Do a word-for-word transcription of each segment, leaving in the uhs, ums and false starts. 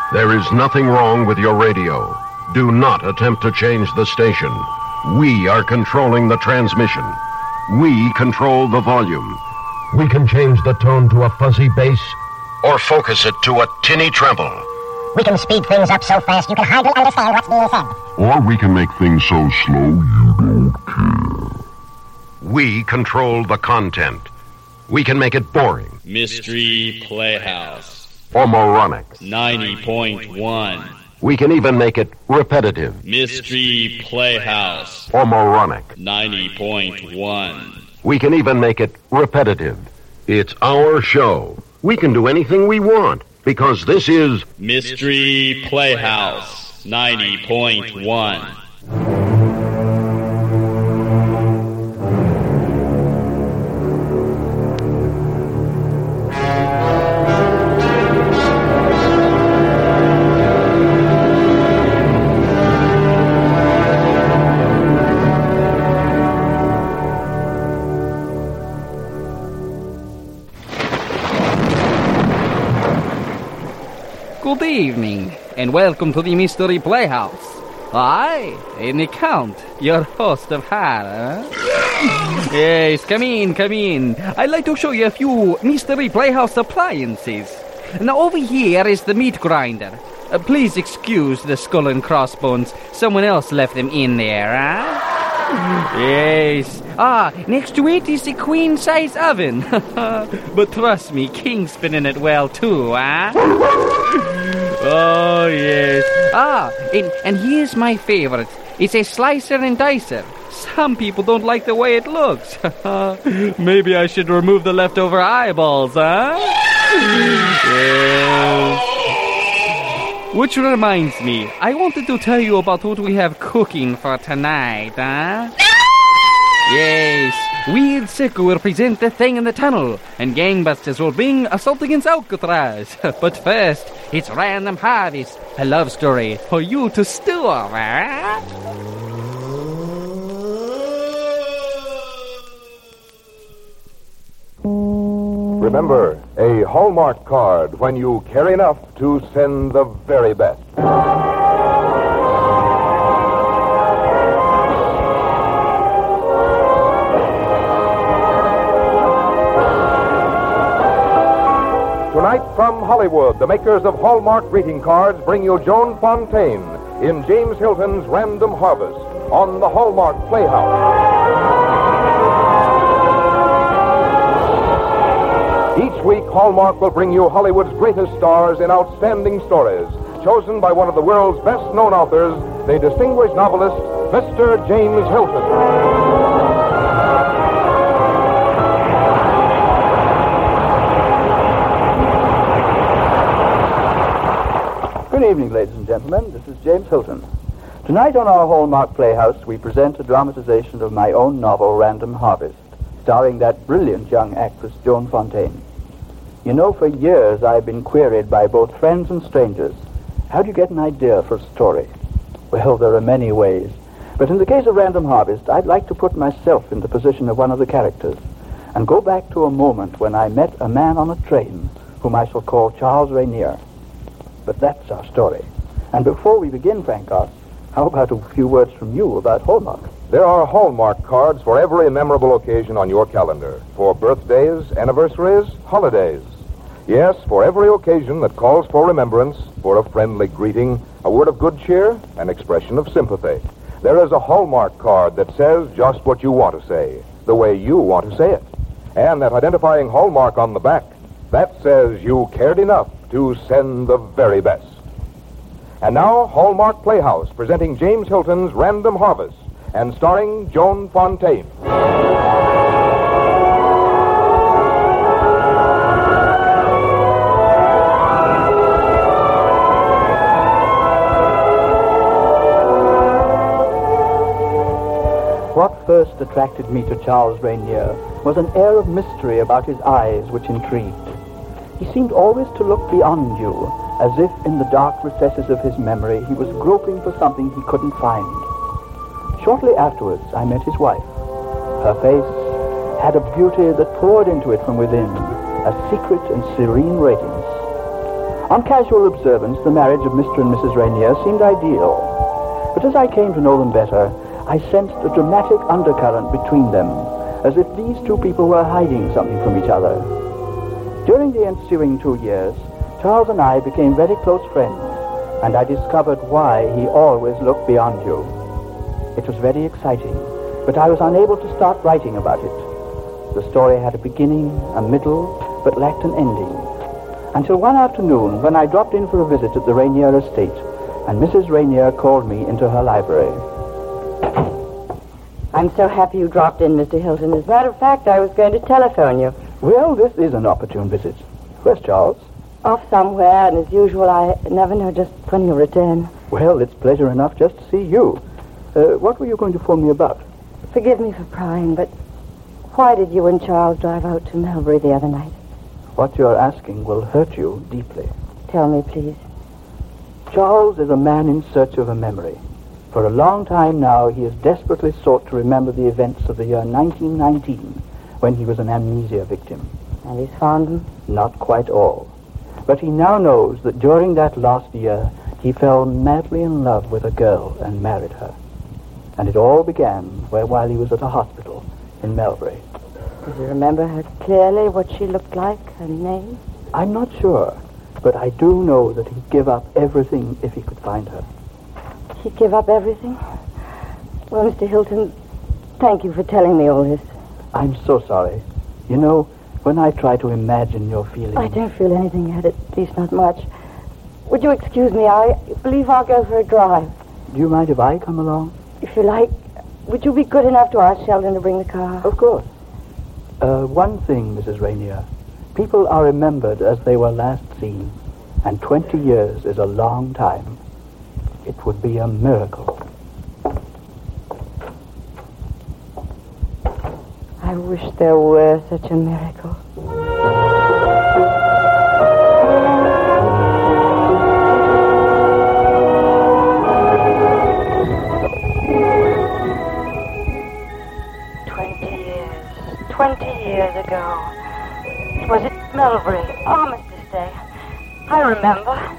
There is nothing wrong with your radio. Do not attempt to change the station. We are controlling the transmission. We control the volume. We can change the tone to a fuzzy bass or focus it to a tinny treble. We can speed things up so fast you can hardly understand what's being said. Or we can make things so slow you don't care. We control the content. We can make it boring. Mystery Playhouse. Or moronic. ninety point one. We can even make it repetitive. Mystery Playhouse. Or moronic. ninety point one. We can even make it repetitive. It's our show. We can do anything we want because this is Mystery Playhouse. ninety point one. Good evening, and welcome to the Mystery Playhouse. I am the Count, your host of horror. Yes, come in, come in. I'd like to show you a few Mystery Playhouse appliances. Now, over here is the meat grinder. Uh, please excuse the skull and crossbones. Someone else left them in there, huh? Yes. Ah, next to it is the queen-size oven. But trust me, King's spinning it well, too, huh? Oh, yes. Ah, and, and here's my favorite. It's a slicer and dicer. Some people don't like the way it looks. Maybe I should remove the leftover eyeballs, huh? Yes. Which reminds me, I wanted to tell you about what we have cooking for tonight, huh? Yes, Weird Sicko will present The Thing in the Tunnel, and Gangbusters will bring Assault Against Alcatraz. But first, it's Random Harvest, a love story for you to stew over. Remember, a Hallmark card when you care enough to send the very best. Tonight from Hollywood, the makers of Hallmark greeting cards bring you Joan Fontaine in James Hilton's Random Harvest on the Hallmark Playhouse. Each week, Hallmark will bring you Hollywood's greatest stars in outstanding stories, chosen by one of the world's best-known authors, the distinguished novelist, Mister James Hilton. Good evening, ladies and gentlemen. This is James Hilton. Tonight on our Hallmark Playhouse, we present a dramatization of my own novel, Random Harvest, starring that brilliant young actress, Joan Fontaine. You know, for years I've been queried by both friends and strangers, how do you get an idea for a story? Well, there are many ways. But in the case of Random Harvest, I'd like to put myself in the position of one of the characters and go back to a moment when I met a man on a train whom I shall call Charles Rainier. But that's our story. And before we begin, Frankos, how about a few words from you about Hallmark? There are Hallmark cards for every memorable occasion on your calendar. For birthdays, anniversaries, holidays. Yes, for every occasion that calls for remembrance, for a friendly greeting, a word of good cheer, an expression of sympathy. There is a Hallmark card that says just what you want to say, the way you want to say it. And that identifying Hallmark on the back, that says you cared enough to send the very best. And now, Hallmark Playhouse, presenting James Hilton's Random Harvest, and starring Joan Fontaine. What first attracted me to Charles Rainier was an air of mystery about his eyes which intrigued. He seemed always to look beyond you, as if in the dark recesses of his memory he was groping for something he couldn't find. Shortly afterwards, I met his wife. Her face had a beauty that poured into it from within, a secret and serene radiance. On casual observance, the marriage of Mister and Missus Rainier seemed ideal. But as I came to know them better, I sensed a dramatic undercurrent between them, as if these two people were hiding something from each other. During the ensuing two years, Charles and I became very close friends, and I discovered why he always looked beyond you. It was very exciting, but I was unable to start writing about it. The story had a beginning, a middle, but lacked an ending. Until one afternoon, when I dropped in for a visit at the Rainier estate, and Missus Rainier called me into her library. I'm so happy you dropped in, Mister Hilton. As a matter of fact, I was going to telephone you. Well, this is an opportune visit. Where's Charles? Off somewhere, and as usual, I never know just when he'll return. Well, it's pleasure enough just to see you. Uh, what were you going to phone me about? Forgive me for prying, but why did you and Charles drive out to Melbury the other night? What you're asking will hurt you deeply. Tell me, please. Charles is a man in search of a memory. For a long time now, he has desperately sought to remember the events of the year nineteen nineteen, when he was an amnesia victim. And he's found them? Not quite all. But he now knows that during that last year, he fell madly in love with a girl and married her. And it all began where, while he was at a hospital in Melbury. Does he remember her clearly, what she looked like, her name? I'm not sure, but I do know that he'd give up everything if he could find her. He'd give up everything? Well, Mister Hilton, thank you for telling me all this. I'm so sorry. You know, when I try to imagine your feelings... I don't feel anything yet, at least not much. Would you excuse me? I believe I'll go for a drive. Do you mind if I come along? If you like. Would you be good enough to ask Sheldon to bring the car? Of course. Uh, one thing, Missus Rainier. People are remembered as they were last seen, and twenty years is a long time. It would be a miracle. I wish there were such a miracle. Twenty years. Twenty years ago. It was at Melbury, Armistice Day. I remember.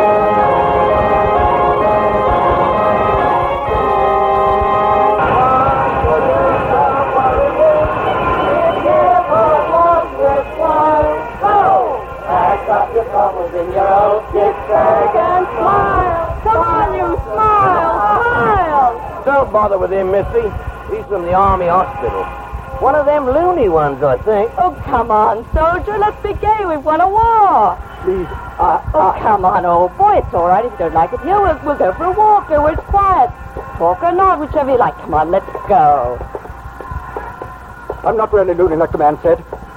In your old stick bag and smile. Come on, you smile, smile. Don't bother with him, Missy. He's from the Army Hospital. One of them loony ones, I think. Oh, come on, soldier. Let's be gay. We've won a war. Please, Uh, oh, come on, old boy. It's all right if you don't like it here. We'll, we'll go for a walk or it's quiet. Talk or not, whichever you like. Come on, let's go. I'm not really loony like the man said.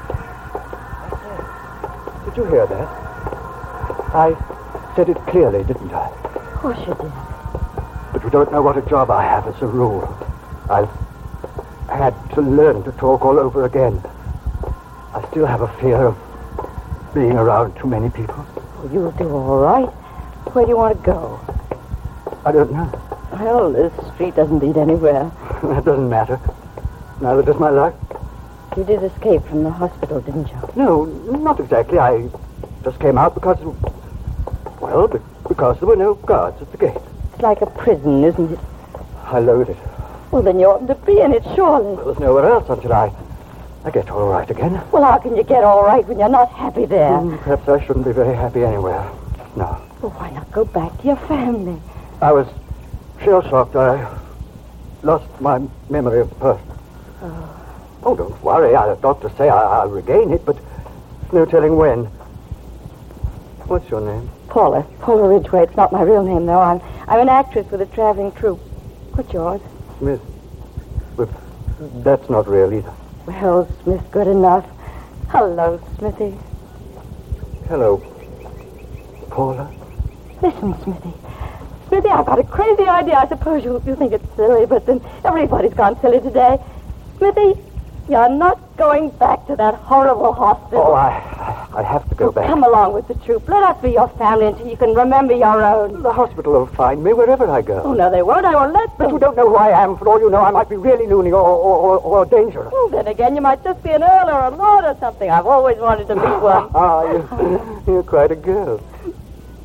Did you hear that? I said it clearly, didn't I? Of course you did. But you don't know what a job I have as a rule. I've had to learn to talk all over again. I still have a fear of being around too many people. Well, you'll do all right. Where do you want to go? I don't know. Well, this street doesn't lead anywhere. That doesn't matter. Neither does my life. You did escape from the hospital, didn't you? No, not exactly. I just came out because... Well, be- because there were no guards at the gate. It's like a prison, isn't it? I loathe it. Well, then you oughtn't to be in it, surely. Well, there's nowhere else until I... I get all right again. Well, how can you get all right when you're not happy there? Mm, perhaps I shouldn't be very happy anywhere. No. Well, why not go back to your family? I was shell-shocked. I lost my memory of the person. Oh. Oh, don't worry. I, the doctors say I, I'll regain it, but there's no telling when. What's your name? Paula. Paula Ridgway. It's not my real name, though. I'm I'm an actress with a traveling troupe. What's yours? Smith. But that's not real either. Well, Smith, good enough. Hello, Smithy. Hello, Paula. Listen, Smithy. Smithy, I've got a crazy idea. I suppose you, you think it's silly, but then everybody's gone silly today. Smithy, you're not going back to that horrible hospital. Oh, I, I have to go Oh, back. come along with the troop. Let us be your family until you can remember your own. The hospital will find me wherever I go. Oh, no, they won't. I won't let them. But you don't know who I am. For all you know, I might be really loony or, or, or, or dangerous. Oh, then again, you might just be an earl or a lord or something. I've always wanted to be one. Ah, you, you're quite a girl.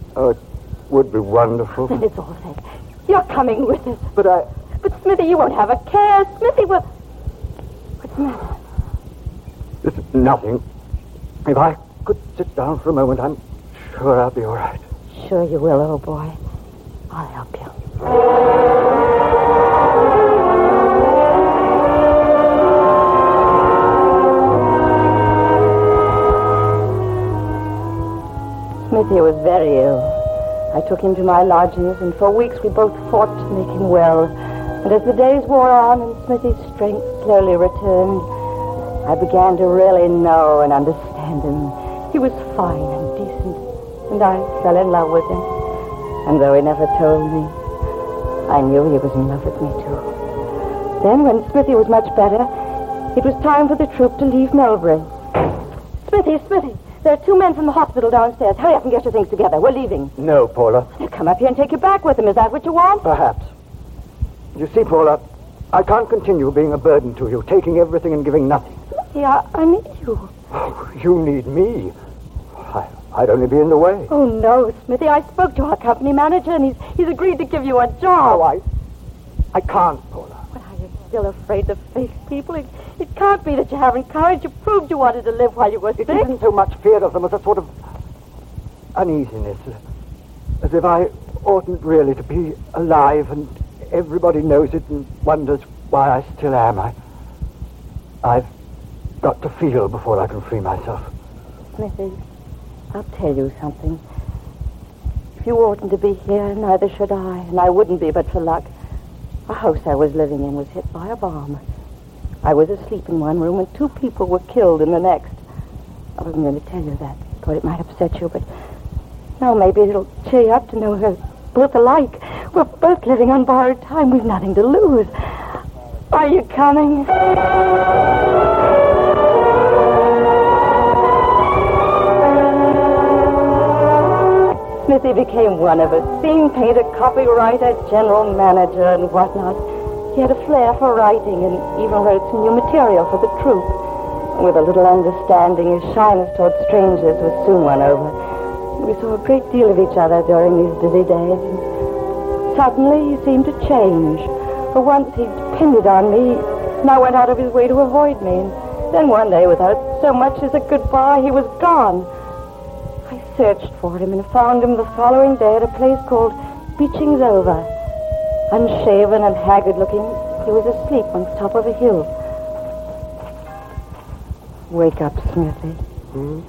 Oh, it would be wonderful. Then it's all said. You're coming with us. But I... But, Smithy, you won't have a care. Smithy will... What's the matter? It's nothing. If I could sit down for a moment, I'm sure I'll be all right. Sure you will, old boy. I'll help you. Smithy was very ill. I took him to my lodgings, and for weeks we both fought to make him well. And as the days wore on and Smithy's strength slowly returned, I began to really know and understand him. He was fine and decent, and I fell in love with him. And though he never told me, I knew he was in love with me, too. Then, when Smithy was much better, it was time for the troop to leave Melbury. Smithy, Smithy! There are two men from the hospital downstairs. Hurry up and get your things together. We're leaving. No, Paula. They'll come up here and take you back with them. Is that what you want? Perhaps. You see, Paula, I can't continue being a burden to you, taking everything and giving nothing. Yeah, I need you. Oh, you need me. I, I'd only be in the way. Oh, no, Smithy. I spoke to our company manager, and he's he's agreed to give you a job. Oh, I... I can't, Paula. But are you still afraid to face people? It, it can't be that you haven't courage. You proved you wanted to live while you were sick. It isn't so much fear of them as a sort of uneasiness. As if I oughtn't really to be alive, and everybody knows it and wonders why I still am. I, I've got to feel before I can free myself. Smithy, I'll tell you something. If you oughtn't to be here, neither should I, and I wouldn't be but for luck. The house I was living in was hit by a bomb. I was asleep in one room, and two people were killed in the next. I wasn't going to tell you that. Thought it might upset you, but now maybe it'll cheer you up to know we're both alike. We're both living on borrowed time. We've nothing to lose. Are you coming? Smithy became one of us. Scene painter, copywriter, general manager, and whatnot. He had a flair for writing and even wrote some new material for the troupe. And with a little understanding, his shyness toward strangers was soon won over. We saw a great deal of each other during these busy days. And suddenly, he seemed to change. For once, he depended on me, now went out of his way to avoid me. And then one day, without so much as a goodbye, he was gone. I searched for him and found him the following day at a place called Beechings Over. Unshaven and haggard-looking, he was asleep on top of a hill. Wake up, Smithy. Hmm?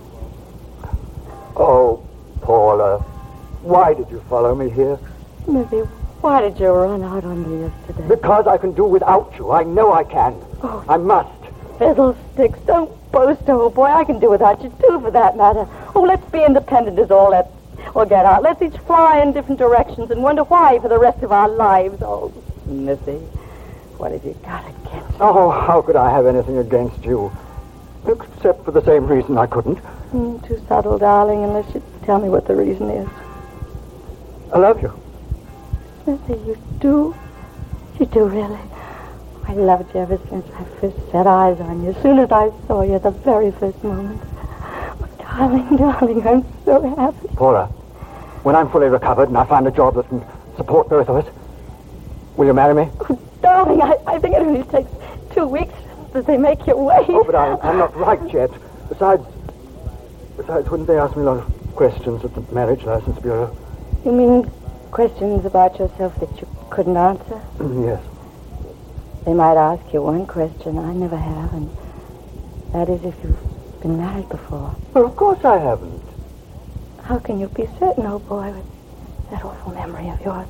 Oh, Paula, why did you follow me here? Smithy, why did you run out on me yesterday? Because I can do without you. I know I can. Oh. I must. Fiddlesticks, don't boast, old boy. I can do without you, too, for that matter. Oh, let's be independent is all that will get out. Let's each fly in different directions and wonder why for the rest of our lives. Oh, Smithy, what have you got against me? Oh, how could I have anything against you? Except for the same reason I couldn't. Mm, too subtle, darling, unless you tell me what the reason is. I love you. Smithy, you do? You do, really? I loved you ever since I first set eyes on you. As soon as I saw you, the very first moment. Oh, darling, darling, I'm so happy. Paula, when I'm fully recovered and I find a job that can support both of us, will you marry me? Oh, darling, I, I think it only takes two weeks that they make you wait. Oh, but I'm, I'm not right yet. Besides, besides, wouldn't they ask me a lot of questions at the Marriage License Bureau? You mean questions about yourself that you couldn't answer? Yes. They might ask you one question I never have, and that is if you've been married before. Well, of course I haven't. How can you be certain, old boy, with that awful memory of yours?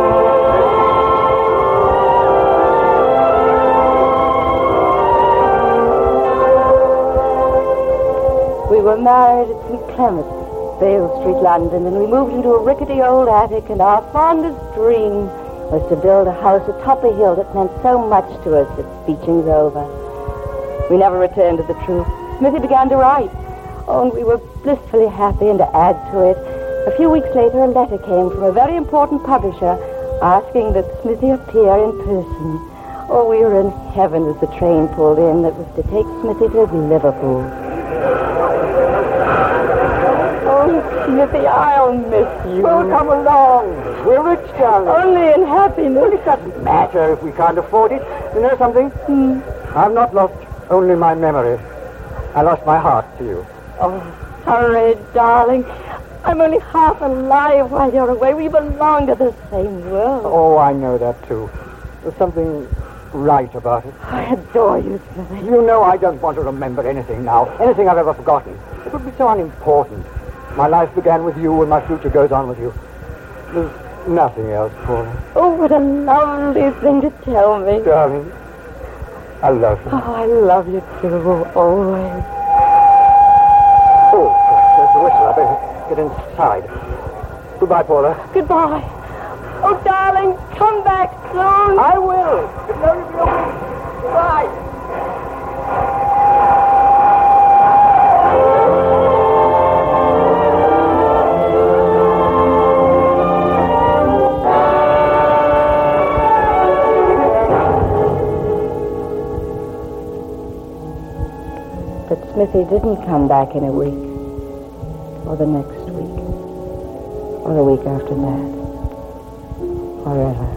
We were married at Saint Clement's, Vale Street, London, and we moved into a rickety old attic, and our fondest dream was to build a house atop a hill that meant so much to us at Beechings Over. We never returned to the troupe. Smithy began to write. Oh, and we were blissfully happy, and to add to it, a few weeks later a letter came from a very important publisher asking that Smithy appear in person. Oh, we were in heaven as the train pulled in that was to take Smithy to Liverpool. Oh, Smithy, I'll miss you. Well, come along. We're rich, darling. Only in happiness. Well, it doesn't matter if we can't afford it. You know something? Hmm. I've not lost only my memory. I lost my heart to you. Oh, hurry, darling. I'm only half alive while you're away. We belong to the same world. Oh, I know that, too. There's something right about it. I adore you, Smithy. You know I don't want to remember anything now. Anything I've ever forgotten. It would be so unimportant. My life began with you and my future goes on with you. There's nothing else, Paula. Oh, what a lovely thing to tell me. Darling, I love you. Oh, I love you, too, always. Oh, there's the whistle. I better get inside. Goodbye, Paula. Goodbye. Oh, darling, come back soon. I will. Good night, if you're with. Goodbye. But Smithy didn't come back in a week, or the next week, or the week after that, or ever.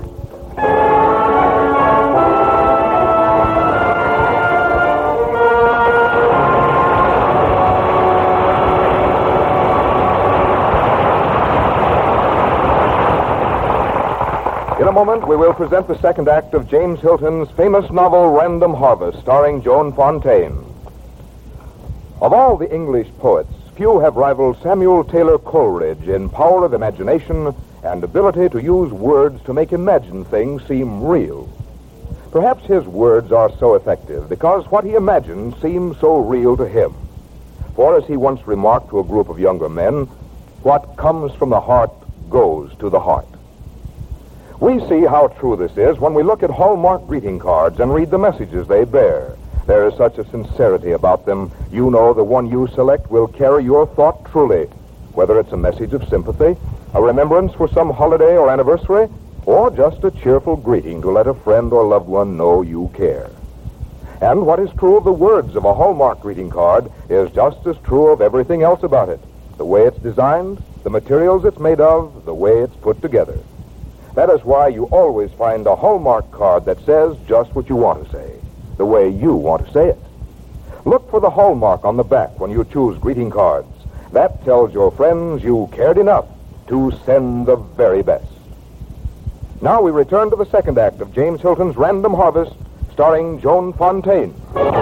In a moment, we will present the second act of James Hilton's famous novel, Random Harvest, starring Joan Fontaine. Of all the English poets, few have rivaled Samuel Taylor Coleridge in power of imagination and ability to use words to make imagined things seem real. Perhaps his words are so effective because what he imagined seems so real to him. For as he once remarked to a group of younger men, what comes from the heart goes to the heart. We see how true this is when we look at Hallmark greeting cards and read the messages they bear. There is such a sincerity about them. You know the one you select will carry your thought truly, whether it's a message of sympathy, a remembrance for some holiday or anniversary, or just a cheerful greeting to let a friend or loved one know you care. And what is true of the words of a Hallmark greeting card is just as true of everything else about it. The way it's designed, the materials it's made of, the way it's put together. That is why you always find a Hallmark card that says just what you want to say, the way you want to say it. Look for the Hallmark on the back when you choose greeting cards. That tells your friends you cared enough to send the very best. Now we return to the second act of James Hilton's Random Harvest, starring Joan Fontaine.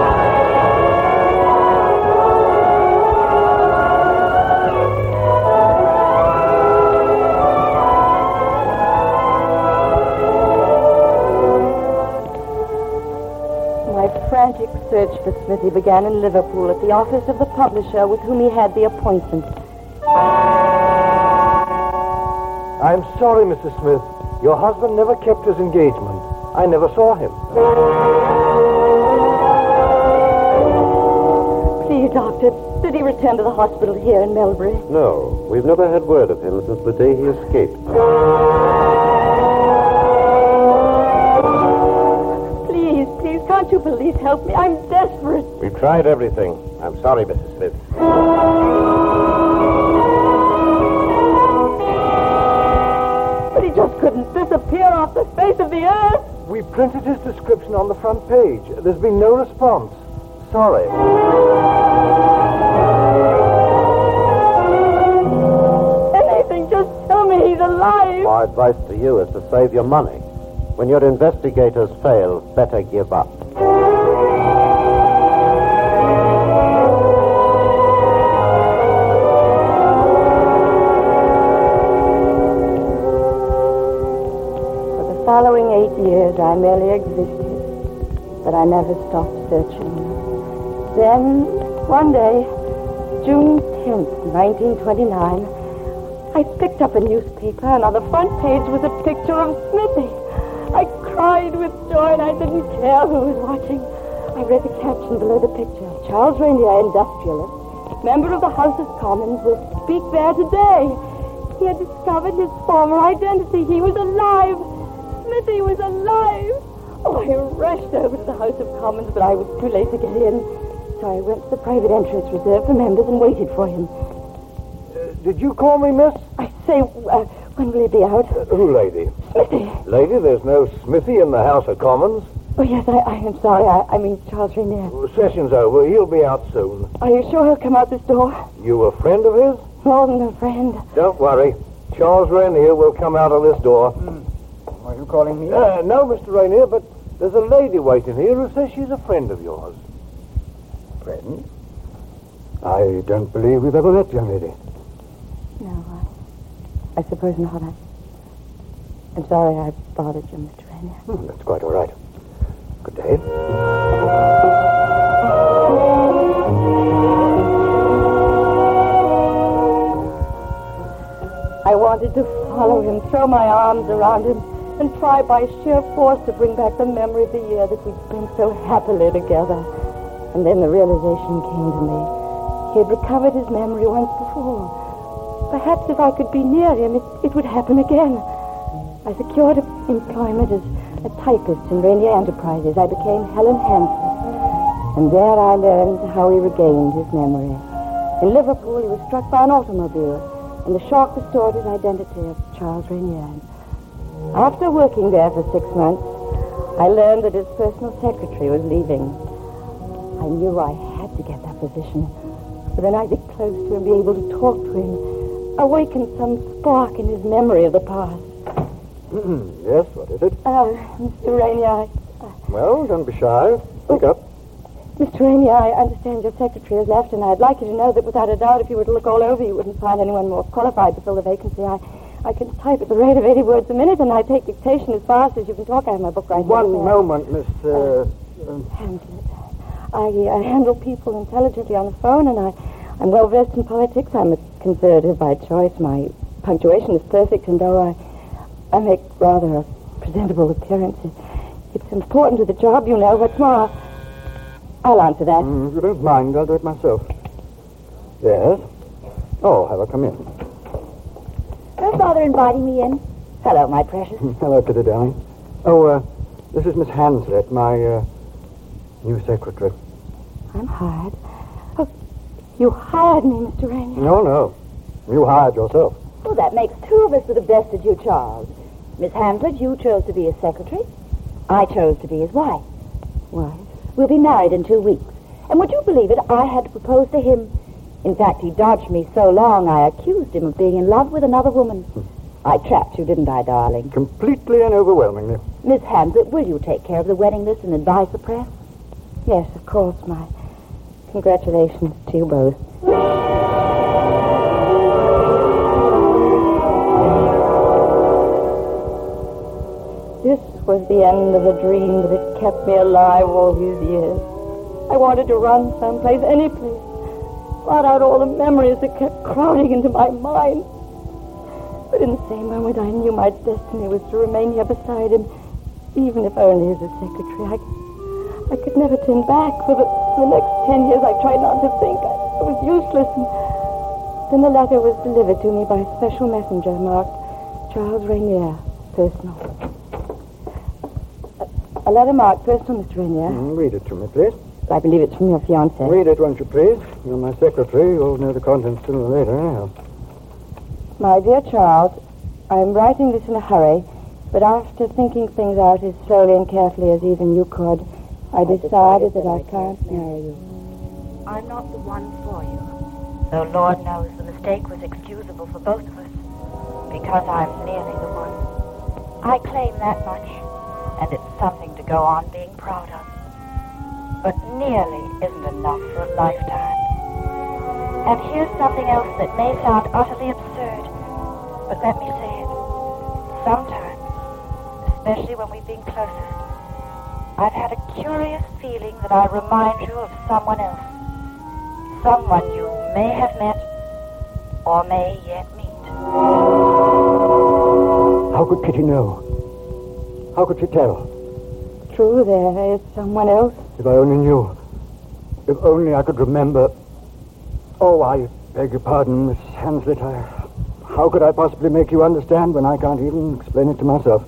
Frantic search for Smithy began in Liverpool at the office of the publisher with whom he had the appointment. I'm sorry, Missus Smith. Your husband never kept his engagement. I never saw him. Please, Doctor, did he return to the hospital here in Melbury? No, we've never had word of him since the day he escaped. Can't you please help me? I'm desperate. We've tried everything. I'm sorry, Missus Smith. But he just couldn't disappear off the face of the earth. We printed his description on the front page. There's been no response. Sorry. Anything, just tell me he's alive. My advice to you is to save your money. When your investigators fail, better give up. For the following eight years, I merely existed, but I never stopped searching. Then, one day, June tenth, nineteen twenty-nine, I picked up a newspaper, and on the front page was a picture of Smithy. I cried with joy, and I didn't care who was watching. I read the caption below the picture. Charles Rainier, industrialist, member of the House of Commons, will speak there today. He had discovered his former identity. He was alive. Smithy was alive. Oh, I rushed over to the House of Commons, but I was too late to get in. So I went to the private entrance reserved for members and waited for him. Uh, did you call me, miss? I say, uh, when will he be out? Uh, who, lady? Smithy. Lady, there's no Smithy in the House of Commons. Oh, yes, I, I am sorry. I, I mean Charles Rainier. Well, session's over. He'll be out soon. Are you sure he'll come out this door? You a friend of his? More than a friend. Don't worry. Charles Rainier will come out of this door. Hmm. Are you calling me? Uh, no, Mister Rainier, but there's a lady waiting here who says she's a friend of yours. Friend? I don't believe we've ever met, young lady. No, I, I suppose not. I, I'm sorry I bothered you, Mister Rainier. Hmm, that's quite all right. Good day. I wanted to follow him, throw my arms around him, and try by sheer force to bring back the memory of the year that we'd spent so happily together. And then the realization came to me. He had recovered his memory once before. Perhaps if I could be near him, it, it would happen again. I secured employment as a typist in Rainier Enterprises. I became Helen Hanslitt. And there I learned how he regained his memory. In Liverpool, he was struck by an automobile, and the shock restored his identity of Charles Rainier. After working there for six months, I learned that his personal secretary was leaving. I knew I had to get that position, so then I'd be close to him, be able to talk to him, awaken some spark in his memory of the past. Yes, what is it? Uh, Mister Rainier, I... Well, don't be shy. Speak up. Mister Rainier, I understand your secretary has left, and I'd like you to know that without a doubt, if you were to look all over, you wouldn't find anyone more qualified to fill the vacancy. I, I can type at the rate of eighty words a minute, and I take dictation as fast as you can talk. I have my book right here. One moment, Miss... Uh, uh, Hanslitt. I uh, handle people intelligently on the phone, and I, I'm well versed in politics. I'm a conservative by choice. My punctuation is perfect, and though I, I make rather a presentable appearance, it, it's important to the job, you know. What's more, I'll answer that. Mm, if you don't mind, I'll do it myself. Yes? Oh, have her come in. Don't bother inviting me in. Hello, my precious. Hello, Kitty, darling. Oh, uh, this is Miss Hanslitt, my, uh, new secretary. I'm hired. Oh, you hired me, Mister Rainier. No, no. You hired yourself. Well, that makes two of us that have bested you, Charles. Miss Hanslitt, you chose to be his secretary. I chose to be his wife. Wife? We'll be married in two weeks. And would you believe it, I had to propose to him. In fact, he dodged me so long, I accused him of being in love with another woman. I trapped you, didn't I, darling? Completely and overwhelmingly. Miss Hanslitt, will you take care of the wedding list and advise the press? Yes, of course, my congratulations to you both. This was the end of a dream that had kept me alive all these years. I wanted to run someplace, any place, blot out all the memories that kept crowding into my mind. But in the same moment, I knew my destiny was to remain here beside him, even if only as a secretary. I, I could never turn back. For the, for the next ten years, I tried not to think. I, it was useless. And then the letter was delivered to me by a special messenger marked Charles Rainier, personal. A, a letter marked personal, Mister Rainier. Mm, read it to me, please. I believe it's from your fiancé. Read it, won't you, please? You're my secretary. You'll know the contents sooner or later, anyhow. My dear Charles, I'm writing this in a hurry, but after thinking things out as slowly and carefully as even you could, I decided that I can't marry you. I'm not the one for you. Though Lord knows the mistake was excusable for both of us, because I'm nearly the one. I claim that much, and it's something to go on being proud of. But nearly isn't enough for a lifetime. And here's something else that may sound utterly absurd, but let me say it. Sometimes, especially when we've been closest, I've had a curious feeling that I remind you of someone else. Someone you may have met, or may yet meet. How could Kitty know? How could she tell? True, there is someone else. If I only knew. If only I could remember. Oh, I beg your pardon, Miss Hanslitt. I, how could I possibly make you understand when I can't even explain it to myself?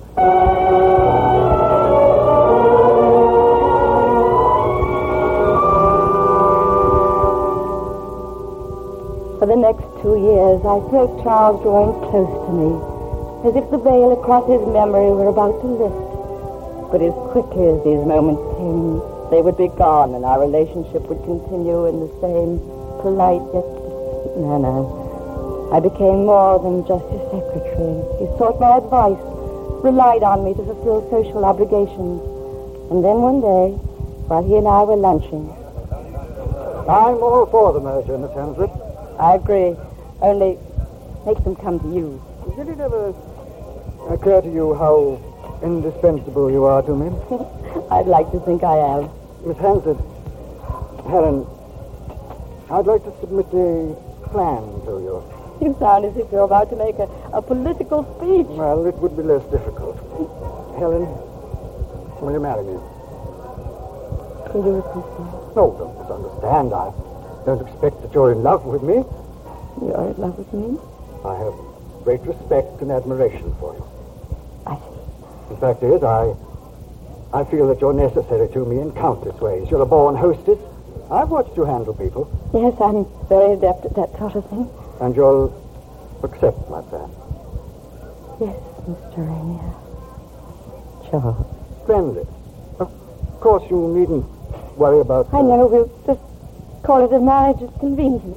For the next two years, I felt Charles drawing close to me, as if the veil across his memory were about to lift. But as quickly as these moments came, they would be gone, and our relationship would continue in the same polite yet distant manner. I became more than just his secretary. He sought my advice, relied on me to fulfill social obligations. And then one day, while he and I were lunching... I'm all for the merger, Miss Henslet. I agree. Only make them come to you. Did it ever occur to you how indispensable you are to me? I'd like to think I am. Miss Henslet, Helen, I'd like to submit a plan to you. You sound as if you're about to make a, a political speech. Well, it would be less difficult. Helen, will you marry me? Will you repeat that? No, don't misunderstand. I don't expect that you're in love with me. You're in love with me? I have great respect and admiration for you. I see. The fact is, I I feel that you're necessary to me in countless ways. You're a born hostess. I've watched you handle people. Yes, I'm very adept at that sort of thing. And you'll accept my plan? Yes, Mister Rainier. Charles. Friendly. Of course, you needn't worry about... I know. We'll just call it a marriage of convenience.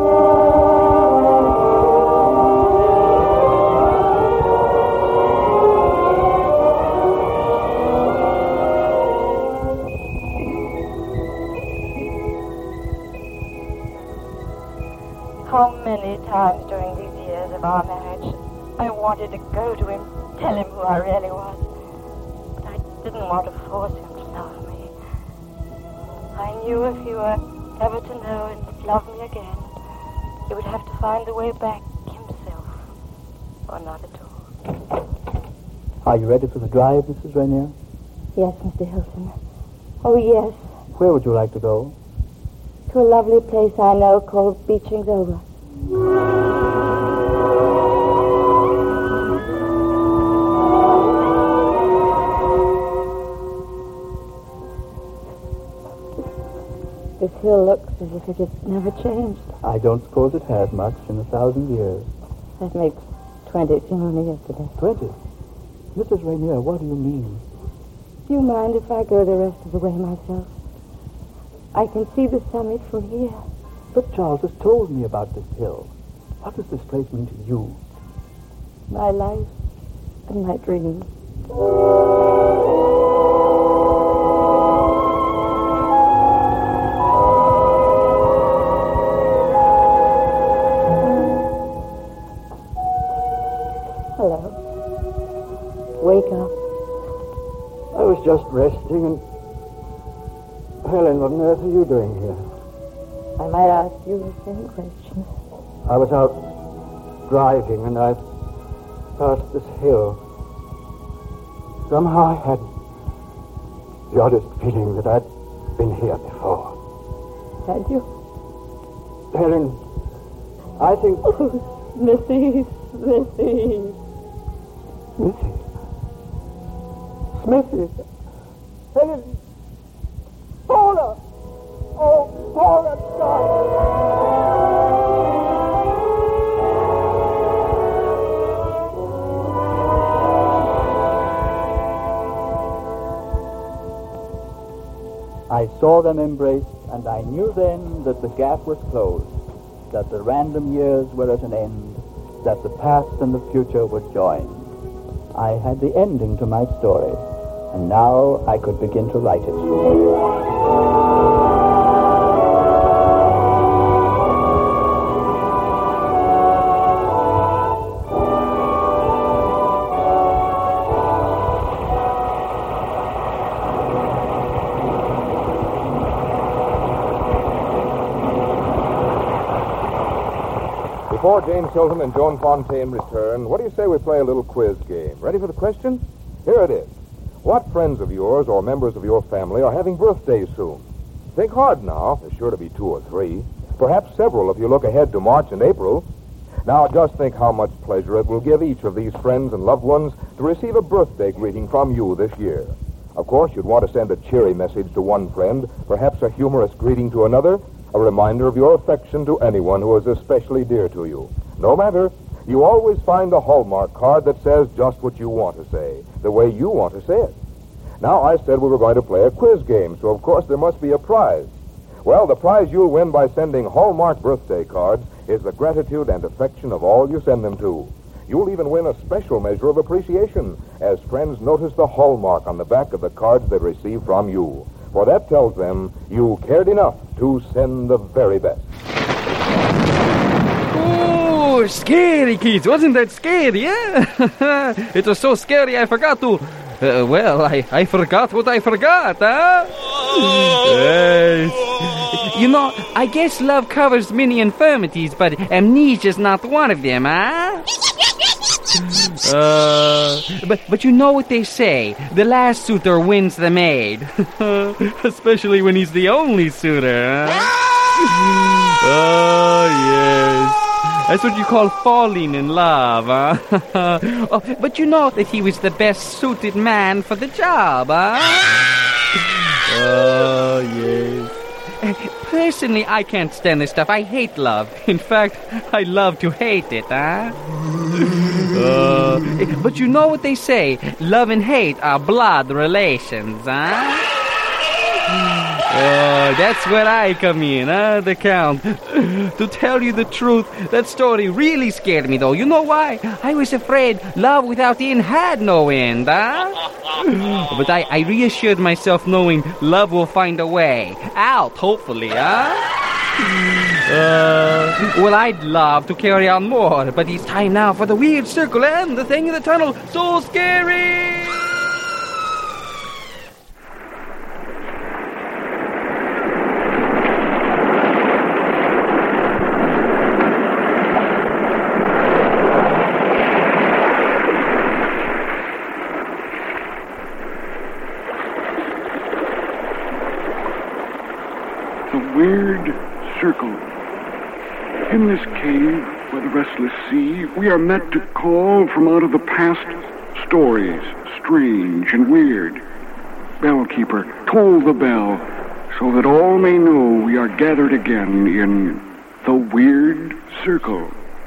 How many times during these years of our marriage I wanted to go to him, tell him who I really was. But I didn't want to force him to love me. I knew if he were ever to know and love me again, he would have to find the way back himself, or not at all. Are you ready for the drive, Missus Rainier? Yes, Mister Hilton. Oh, yes. Where would you like to go? To a lovely place I know called Beeching's Over. This hill looks as if it had never changed. I don't suppose it has much in a thousand years. That makes twenty seem only yesterday. Twenty? Missus Rainier, what do you mean? Do you mind if I go the rest of the way myself? I can see the summit from here. But Charles has told me about this hill. What does this place mean to you? My life and my dreams. Hello. Wake up. I was just resting and... Helen, what on earth are you doing here? I might ask you the same question. I was out driving and I passed this hill. Somehow I had the oddest feeling that I'd been here before. Had you? Helen, I think... Oh, Smithy, Smithy. Smithy? Smithy? Helen... Paula! Oh, Paula, darling! I saw them embrace, and I knew then that the gap was closed, that the random years were at an end, that the past and the future would join. I had the ending to my story, and now I could begin to write it. Before James Hilton and Joan Fontaine return, what do you say we play a little quiz game? Ready for the question? Here it is. What friends of yours or members of your family are having birthdays soon? Think hard now. There's sure to be two or three. Perhaps several if you look ahead to March and April. Now, just think how much pleasure it will give each of these friends and loved ones to receive a birthday greeting from you this year. Of course, you'd want to send a cheery message to one friend, perhaps a humorous greeting to another, a reminder of your affection to anyone who is especially dear to you. No matter, you always find the Hallmark card that says just what you want to say, the way you want to say it. Now, I said we were going to play a quiz game, so of course there must be a prize. Well, the prize you'll win by sending Hallmark birthday cards is the gratitude and affection of all you send them to. You'll even win a special measure of appreciation as friends notice the Hallmark on the back of the cards they receive from you. For that tells them you cared enough to send the very best. Oh, scary, kids. Wasn't that scary, yeah? It was so scary I forgot to... Uh, well, I, I forgot what I forgot, huh? Yes. You know, I guess love covers many infirmities, but amnesia's not one of them, huh? Uh, but but you know what they say, the last suitor wins the maid. Especially when he's the only suitor, huh? Oh, yes. That's what you call falling in love, huh? Oh, but you know that he was the best suited man for the job, huh? Oh, yes. Personally, I can't stand this stuff. I hate love. In fact, I love to hate it, huh? Uh, but you know what they say, love and hate are blood relations, huh? Oh, that's where I come in, huh, the Count. To tell you the truth, that story really scared me, though. You know why? I was afraid love without end had no end, huh? But I, I reassured myself knowing love will find a way out, hopefully, huh? Uh, well, I'd love to carry on more, but it's time now for the weird circle and the thing in the tunnel. So scary! Weird circle. In this cave by the restless sea, we are met to call from out of the past stories, strange and weird. Bellkeeper, toll the bell, so that all may know we are gathered again in the Weird Circle.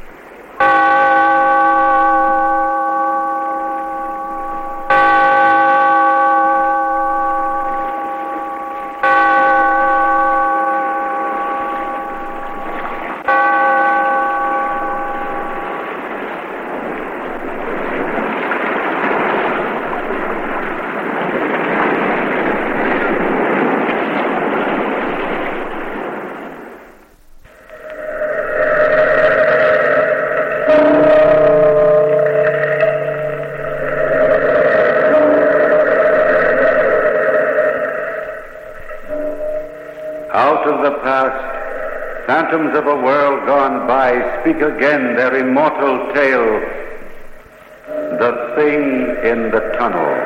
Phantoms of a world gone by speak again their immortal tale. The Thing in the Tunnel.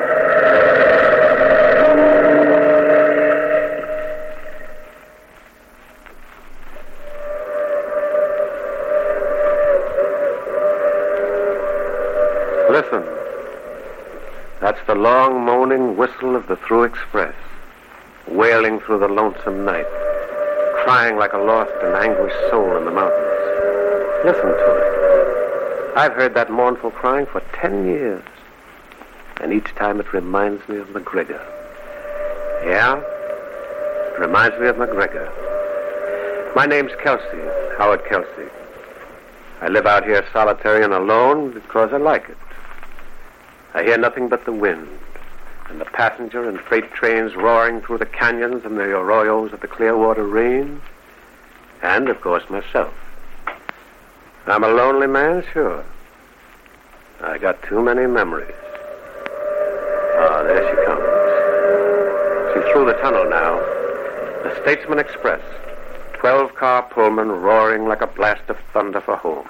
Listen. That's the long moaning whistle of the Through Express, wailing through the lonesome night, crying like a lost and anguished soul in the mountains. Listen to it. I've heard that mournful crying for ten years, and each time it reminds me of McGregor. Yeah? It reminds me of McGregor. My name's Kelsey, Howard Kelsey. I live out here solitary and alone because I like it. I hear nothing but the wind, and the passenger and freight trains roaring through the canyons and the arroyos of the Clearwater Range, and, of course, myself. I'm a lonely man, sure. I got too many memories. Ah, there she comes. She's through the tunnel now. The Statesman Express, twelve-car Pullman roaring like a blast of thunder for home.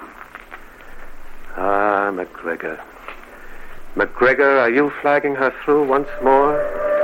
Ah, McGregor. McGregor, are you flagging her through once more?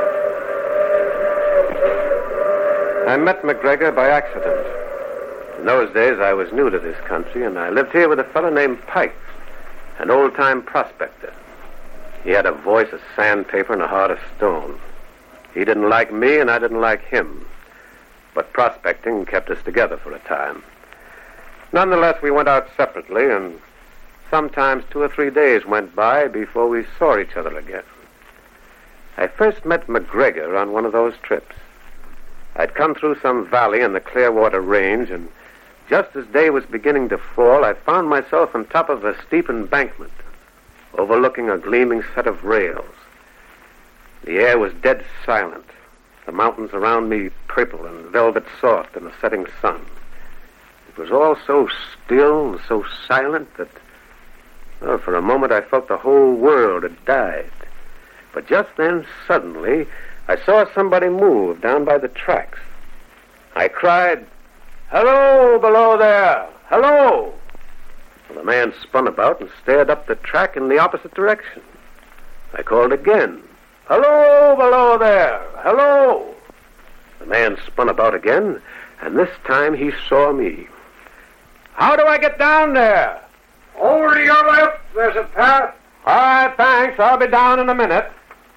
I met McGregor by accident. In those days, I was new to this country, and I lived here with a fellow named Pike, an old-time prospector. He had a voice of sandpaper and a heart of stone. He didn't like me, and I didn't like him. but prospecting kept us together for a time. Nonetheless, we went out separately, and sometimes two or three days went by before we saw each other again. I first met McGregor on one of those trips. I'd come through some valley in the Clearwater Range, and just as day was beginning to fall, I found myself on top of a steep embankment, overlooking a gleaming set of rails. The air was dead silent, the mountains around me purple and velvet soft in the setting sun. It was all so still and so silent that, well, for a moment I felt the whole world had died. But just then, suddenly, I saw somebody move down by the tracks. I cried, "Hello, below there! Hello!" Well, the man spun about and stared up the track in the opposite direction. I called again, "Hello, below there! Hello!" The man spun about again, and this time he saw me. "How do I get down there?" "Over to your left. There's a path." "All right, thanks. I'll be down in a minute."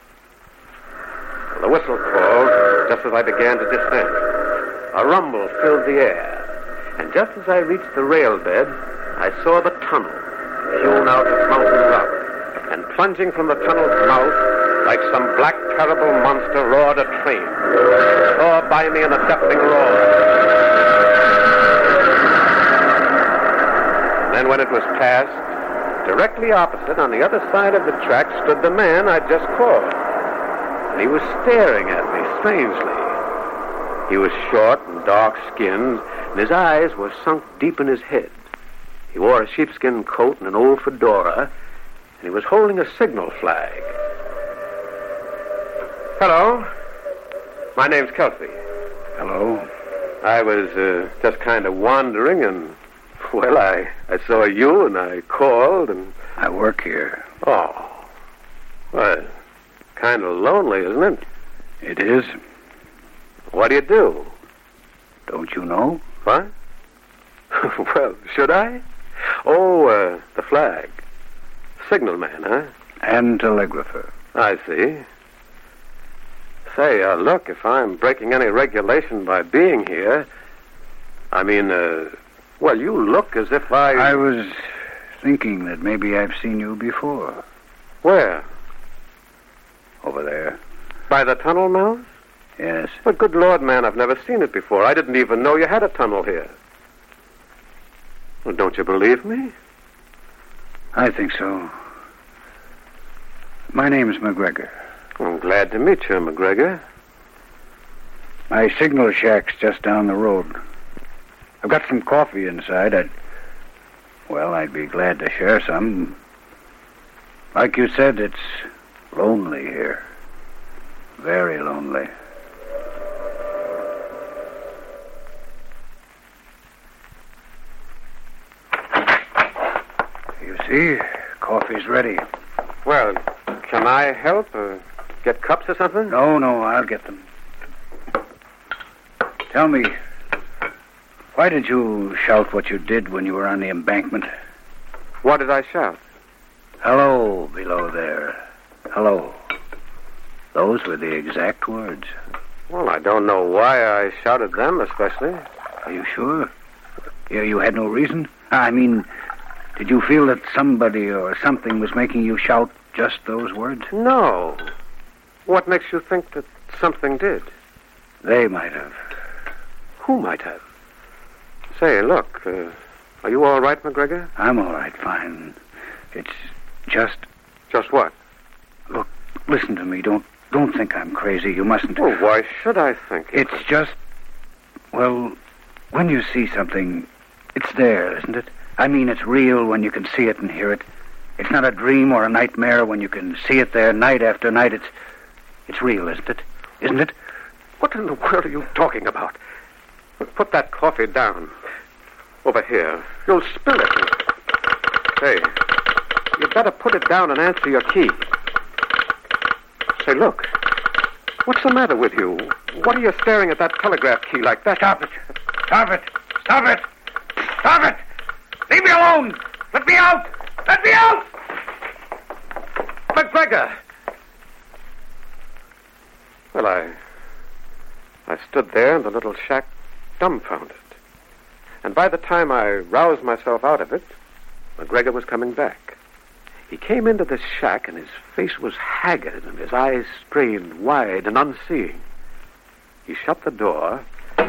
The whistle called just as I began to descend. A rumble filled the air, and just as I reached the rail bed, I saw the tunnel, hewn out of mountain rock, and plunging from the tunnel's mouth, like some black, terrible monster, roared a train. It tore by me in a deafening roar. And then when it was past, directly opposite, on the other side of the track, stood the man I'd just called. And he was staring at me strangely. He was short and dark-skinned, and his eyes were sunk deep in his head. He wore a sheepskin coat and an old fedora, and he was holding a signal flag. "Hello. My name's Kelsey." "Hello." "I was uh, just kind of wandering, and, well, I, I saw you, and I called, and..." "I work here." "Oh. Well, kind of lonely, isn't it?" "It is." "What do you do?" "Don't you know?" "What?" "Well, should I?" "Oh, uh, the flag. Signalman, huh?" "And telegrapher." "I see. Say, uh, look, if I'm breaking any regulation by being here, I mean, uh, well, you look as if I... I was thinking that maybe I've seen you before." "Where?" "Over there." "By the tunnel mouth?" "Yes." "But good Lord, man, I've never seen it before. I didn't even know you had a tunnel here." "Well, don't you believe me?" "I think so. My name's McGregor." "I'm glad to meet you, McGregor." "My signal shack's just down the road. I've got some coffee inside. I'd... Well, I'd be glad to share some. Like you said, it's lonely here. Very lonely." You see, coffee's ready. "Well, can I help? Or get cups or something?" No, no, I'll get them. Tell me, why did you shout what you did when you were on the embankment? "What did I shout?" "Hello, below there. Hello." Those were the exact words. "Well, I don't know why I shouted them especially." "Are you sure? You, you had no reason? I mean, did you feel that somebody or something was making you shout just those words?" "No. What makes you think that something did?" "They might have." "Who might have?" "Say, look, uh, are you all right, McGregor?" "I'm all right, fine. It's just..." "Just what?" "Look, listen to me. Don't don't think I'm crazy. You mustn't..." "Well, why should I think it?" "It's just... Well, when you see something, it's there, isn't it? I mean, it's real when you can see it and hear it. It's not a dream or a nightmare when you can see it there night after night. It's it's real, isn't it? Isn't it?" "What in the world are you talking about? Put that coffee down. Over here. You'll spill it. Hey, you'd better put it down and answer your key. Say, look. What's the matter with you? What are you staring at that telegraph key like that?" "Stop it. Stop it. Stop it. Stop it. Leave me alone. Let me out. Let me out!" "McGregor!" Well, I... I stood there in the little shack, dumbfounded. And by the time I roused myself out of it, McGregor was coming back. He came into this shack, and his face was haggard, and his eyes strained wide and unseeing. He shut the door.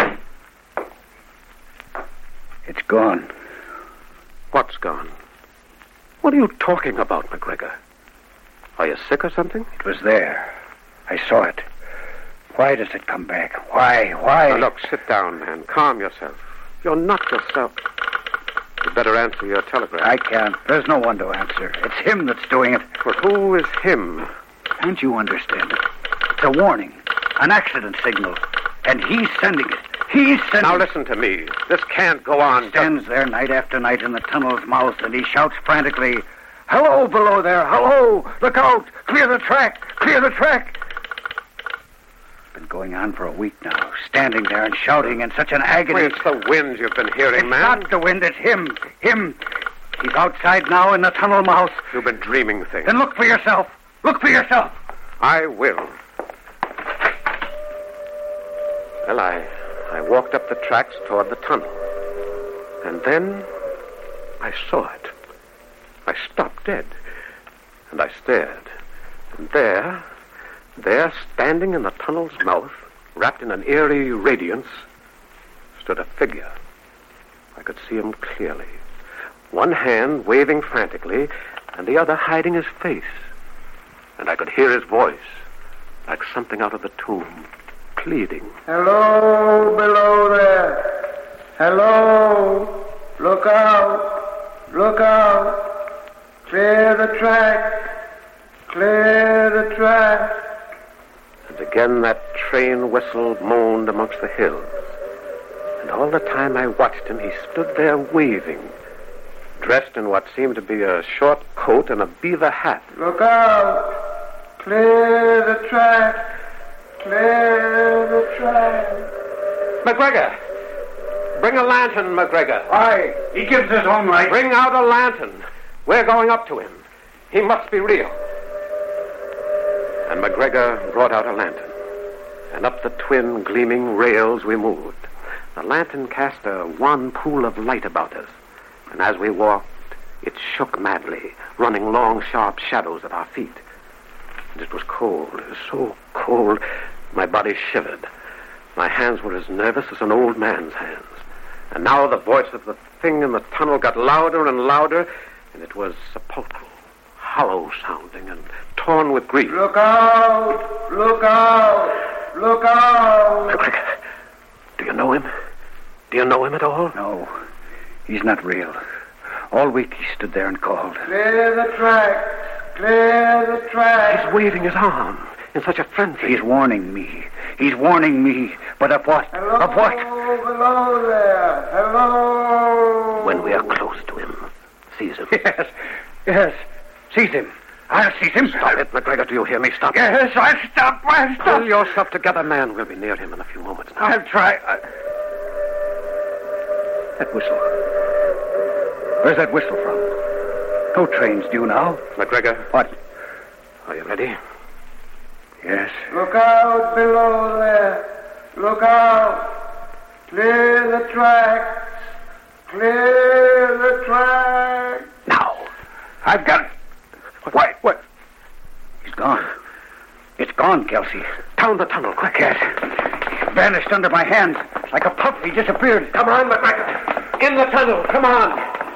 It's gone. What's gone? What are you talking about, McGregor? Are you sick or something? It was there. I saw it. Why does it come back? Why? Why? Now, look, sit down, man. Calm yourself. You're not yourself. You'd better answer your telegram. I can't. There's no one to answer. It's him that's doing it. But who is him? Can't you understand it? It's a warning. An accident signal. And he's sending it. He's sending Now it. listen to me. This can't go on. He stands there night after night in the tunnel's mouth, and he shouts frantically, "Hello, below there! Hello! Look out! Clear the track! Clear the track!" It's been going on for a week now, standing there and shouting in such an agony. It's the wind you've been hearing, it's man. It's not the wind, it's him. Him. He's outside now in the tunnel mouth. You've been dreaming things. Then look for yourself. Look for yourself. I will. Well, I, I walked up the tracks toward the tunnel. And then I saw it. I stopped dead. And I stared. And there, there, standing in the tunnel's mouth, wrapped in an eerie radiance, stood a figure. I could see him clearly. One hand waving frantically, and the other hiding his face. And I could hear his voice, like something out of the tomb, pleading. Hello, below there. Hello. Look out. Look out. Clear the track. Clear the track. And again that train whistle moaned amongst the hills. And all the time I watched him, he stood there waving, dressed in what seemed to be a short coat and a beaver hat. Look out. Clear the track. Clear the track. McGregor! Bring a lantern, McGregor. Why? He gives his own right. Bring out a lantern. We're going up to him. He must be real. And McGregor brought out a lantern. And up the twin gleaming rails we moved. The lantern cast a wan pool of light about us. And as we walked, it shook madly, running long, sharp shadows at our feet. And it was cold. It was so cold, my body shivered. My hands were as nervous as an old man's hands. And now the voice of the thing in the tunnel got louder and louder, and it was sepulchral, hollow sounding, and torn with grief. Look out! Look out! Look out! McGregor, do you know him? Do you know him at all? No, he's not real. All week he stood there and called. Clear the track! Clear the track! He's waving his arm in such a frenzy. He's warning me. He's warning me. But of what? Hello, of what? Below there. Hello. When we are close to him, seize him. Yes, yes. Seize him. I'll seize him. Stop it, McGregor. Do you hear me? Stop. Yes, I'll stop. I'll stop. Pull yourself together, man. We'll be near him in a few moments now. I'll try. I... That whistle. Where's that whistle from? No trains due now. McGregor. What? Are you ready? Yes. Look out below there. Look out. Clear the tracks. Clear the tracks. Now. I've got it. What? What? He's gone. It's gone, Kelsey. Down the tunnel, quick. Yes. He vanished under my hand. Like a puff, he disappeared. Come on, McGregor. In the tunnel. Come on.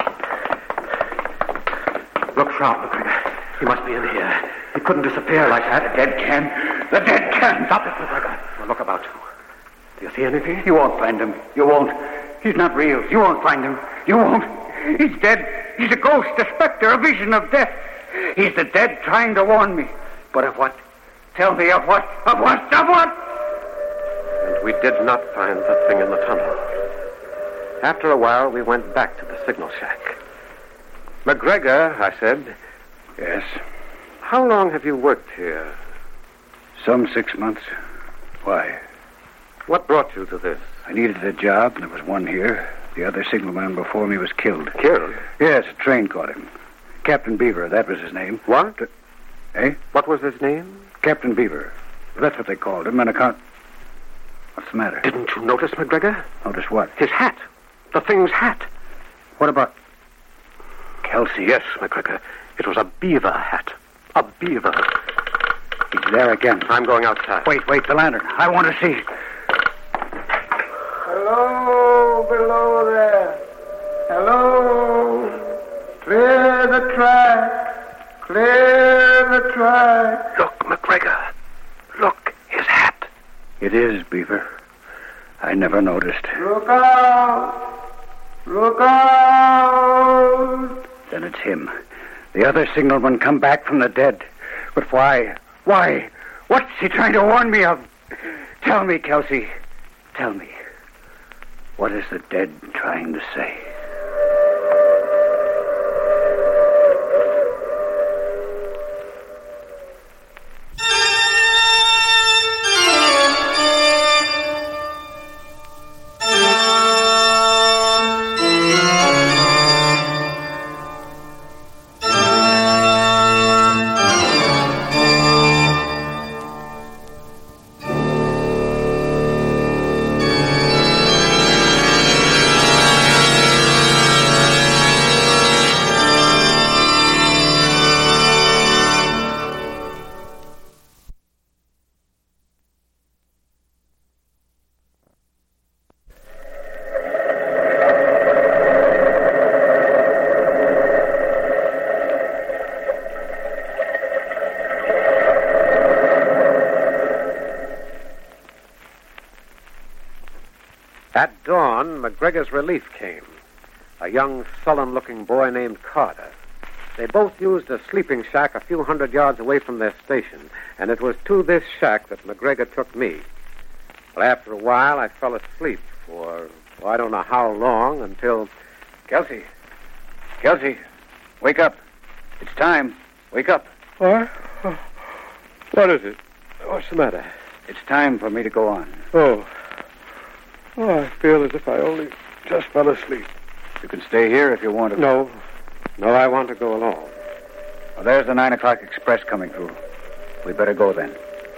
Look sharp, McGregor. He must be in here. He couldn't disappear like that. The dead can. The dead can. Stop it, McGregor. Now look about you. Do you see anything? You won't find him. You won't. He's not real. You won't find him. You won't. He's dead. He's a ghost, a specter, a vision of death. He's the dead trying to warn me. But of what? Tell me of what? Of what? Of what? And we did not find the thing in the tunnel. After a while, we went back to the signal shack. McGregor, I said. Yes? How long have you worked here? Some six months. Why? What brought you to this? I needed a job, and there was one here. The other signalman before me was killed. Killed? Yes, a train caught him. Captain Beaver, that was his name. What? Uh, eh? What was his name? Captain Beaver. That's what they called him, on account... What's the matter? Didn't you notice, McGregor? Notice what? His hat. The thing's hat. What about Kelsey? Yes, McGregor. It was a beaver hat. A beaver. He's there again. I'm going outside. Wait, wait, the lantern. I want to see. Hello, below there. Hello. Clear the track. Clear the track. Look, McGregor. Look, his hat. It is Beaver. I never noticed. Look out. Look out. Then it's him. The other signalman come back from the dead. But why? Why? What's he trying to warn me of? Tell me, Kelsey. Tell me. What is the dead trying to say? At dawn, McGregor's relief came. A young, sullen-looking boy named Carter. They both used a sleeping shack a few hundred yards away from their station, and it was to this shack that McGregor took me. Well, after a while, I fell asleep for, well, I don't know how long, until... Kelsey. Kelsey, wake up. It's time. Wake up. What? What is it? What's the matter? It's time for me to go on. Oh. Oh, I feel as if I only just fell asleep. You can stay here if you want to. No. No, I want to go alone. Well, there's the nine o'clock express coming through. We better go then.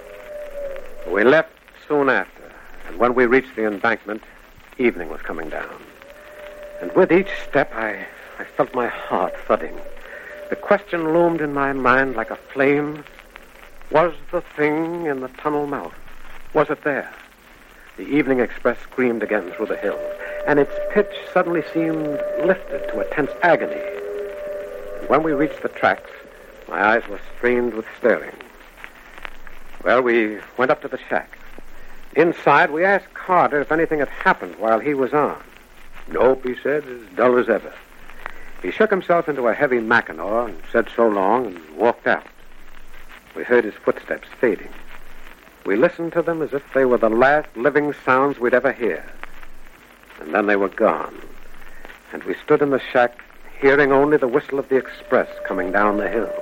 We left soon after, and when we reached the embankment, evening was coming down. And with each step, I, I felt my heart thudding. The question loomed in my mind like a flame. Was the thing in the tunnel mouth? Was it there? The evening express screamed again through the hills, and its pitch suddenly seemed lifted to a tense agony. And when we reached the tracks, my eyes were strained with staring. Well, we went up to the shack. Inside, we asked Carter if anything had happened while he was on. Nope, he said, as dull as ever. He shook himself into a heavy Mackinaw and said so long and walked out. We heard his footsteps fading. We listened to them as if they were the last living sounds we'd ever hear. And then they were gone. And we stood in the shack, hearing only the whistle of the express coming down the hill.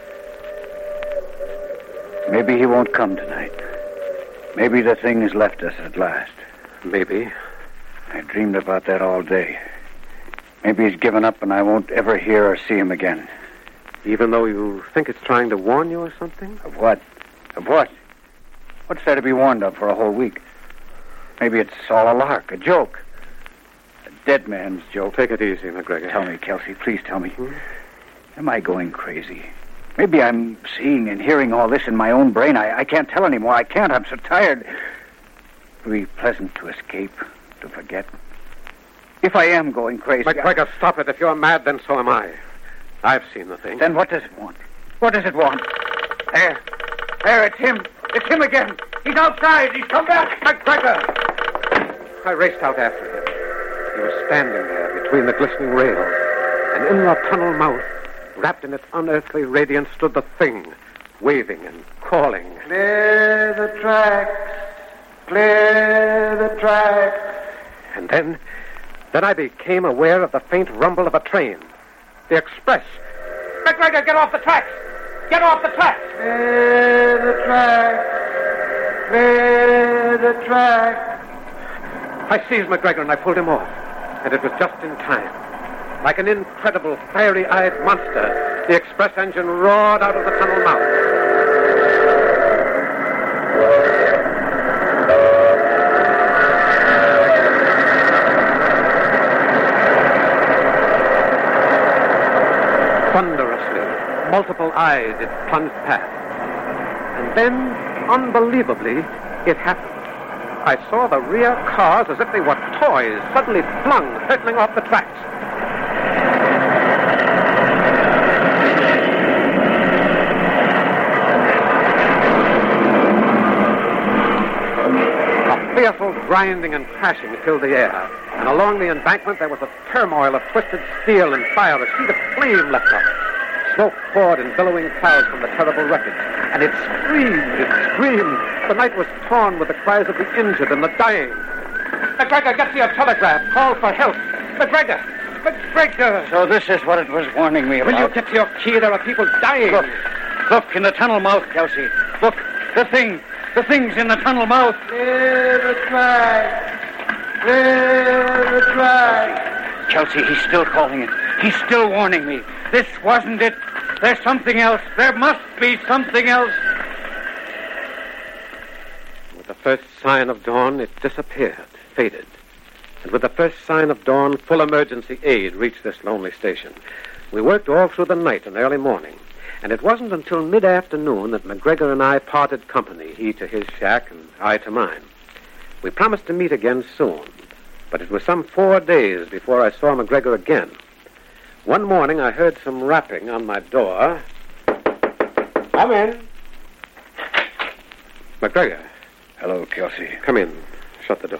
Maybe he won't come tonight. Maybe the thing has left us at last. Maybe. I dreamed about that all day. Maybe he's given up and I won't ever hear or see him again. Even though you think it's trying to warn you or something? Of what? Of what? What's there to be warned of for a whole week? Maybe it's all a lark, a joke. A dead man's joke. Take it easy, McGregor. Tell me, Kelsey, please tell me. Hmm? Am I going crazy? Maybe I'm seeing and hearing all this in my own brain. I, I can't tell anymore. I can't. I'm so tired. It would be pleasant to escape, to forget. If I am going crazy... McGregor, I... stop it. If you're mad, then so am I. I've seen the thing. Then what does it want? What does it want? There. There, it's him. It's him again. He's outside. He's come back. McGregor! I raced out after him. He was standing there between the glistening rails. And in the tunnel mouth, wrapped in its unearthly radiance, stood the thing, waving and calling. Clear the tracks. Clear the tracks. And then, then I became aware of the faint rumble of a train. The express. McGregor, get off the tracks! Get off the tracks! Clear the tracks. Clear the tracks. I seized McGregor and I pulled him off. And it was just in time. Like an incredible, fiery-eyed monster, the express engine roared out of the tunnel mouth. multiple eyes, it plunged past. And then, unbelievably, it happened. I saw the rear cars as if they were toys, suddenly flung, hurtling off the tracks. A fearful grinding and crashing filled the air, and along the embankment there was a turmoil of twisted steel and fire. A sheet of flame leapt up. Smoke poured in billowing clouds from the terrible wreckage, and it screamed, it screamed. The night was torn with the cries of the injured and the dying. McGregor, get to your telegraph. Call for help. McGregor! McGregor! So this is what it was warning me about. Will you get to your key? There are people dying. Look, look in the tunnel mouth, Kelsey. Look, the thing, the thing's in the tunnel mouth. Clear the track. Clear the track. Kelsey, he's still calling it. He's still warning me. This wasn't it. There's something else. There must be something else. With the first sign of dawn, it disappeared, faded. And with the first sign of dawn, full emergency aid reached this lonely station. We worked all through the night and early morning. And it wasn't until mid-afternoon that McGregor and I parted company, he to his shack and I to mine. We promised to meet again soon, but it was some four days before I saw McGregor again. One morning, I heard some rapping on my door. Come in. McGregor. Hello, Kelsey. Come in. Shut the door.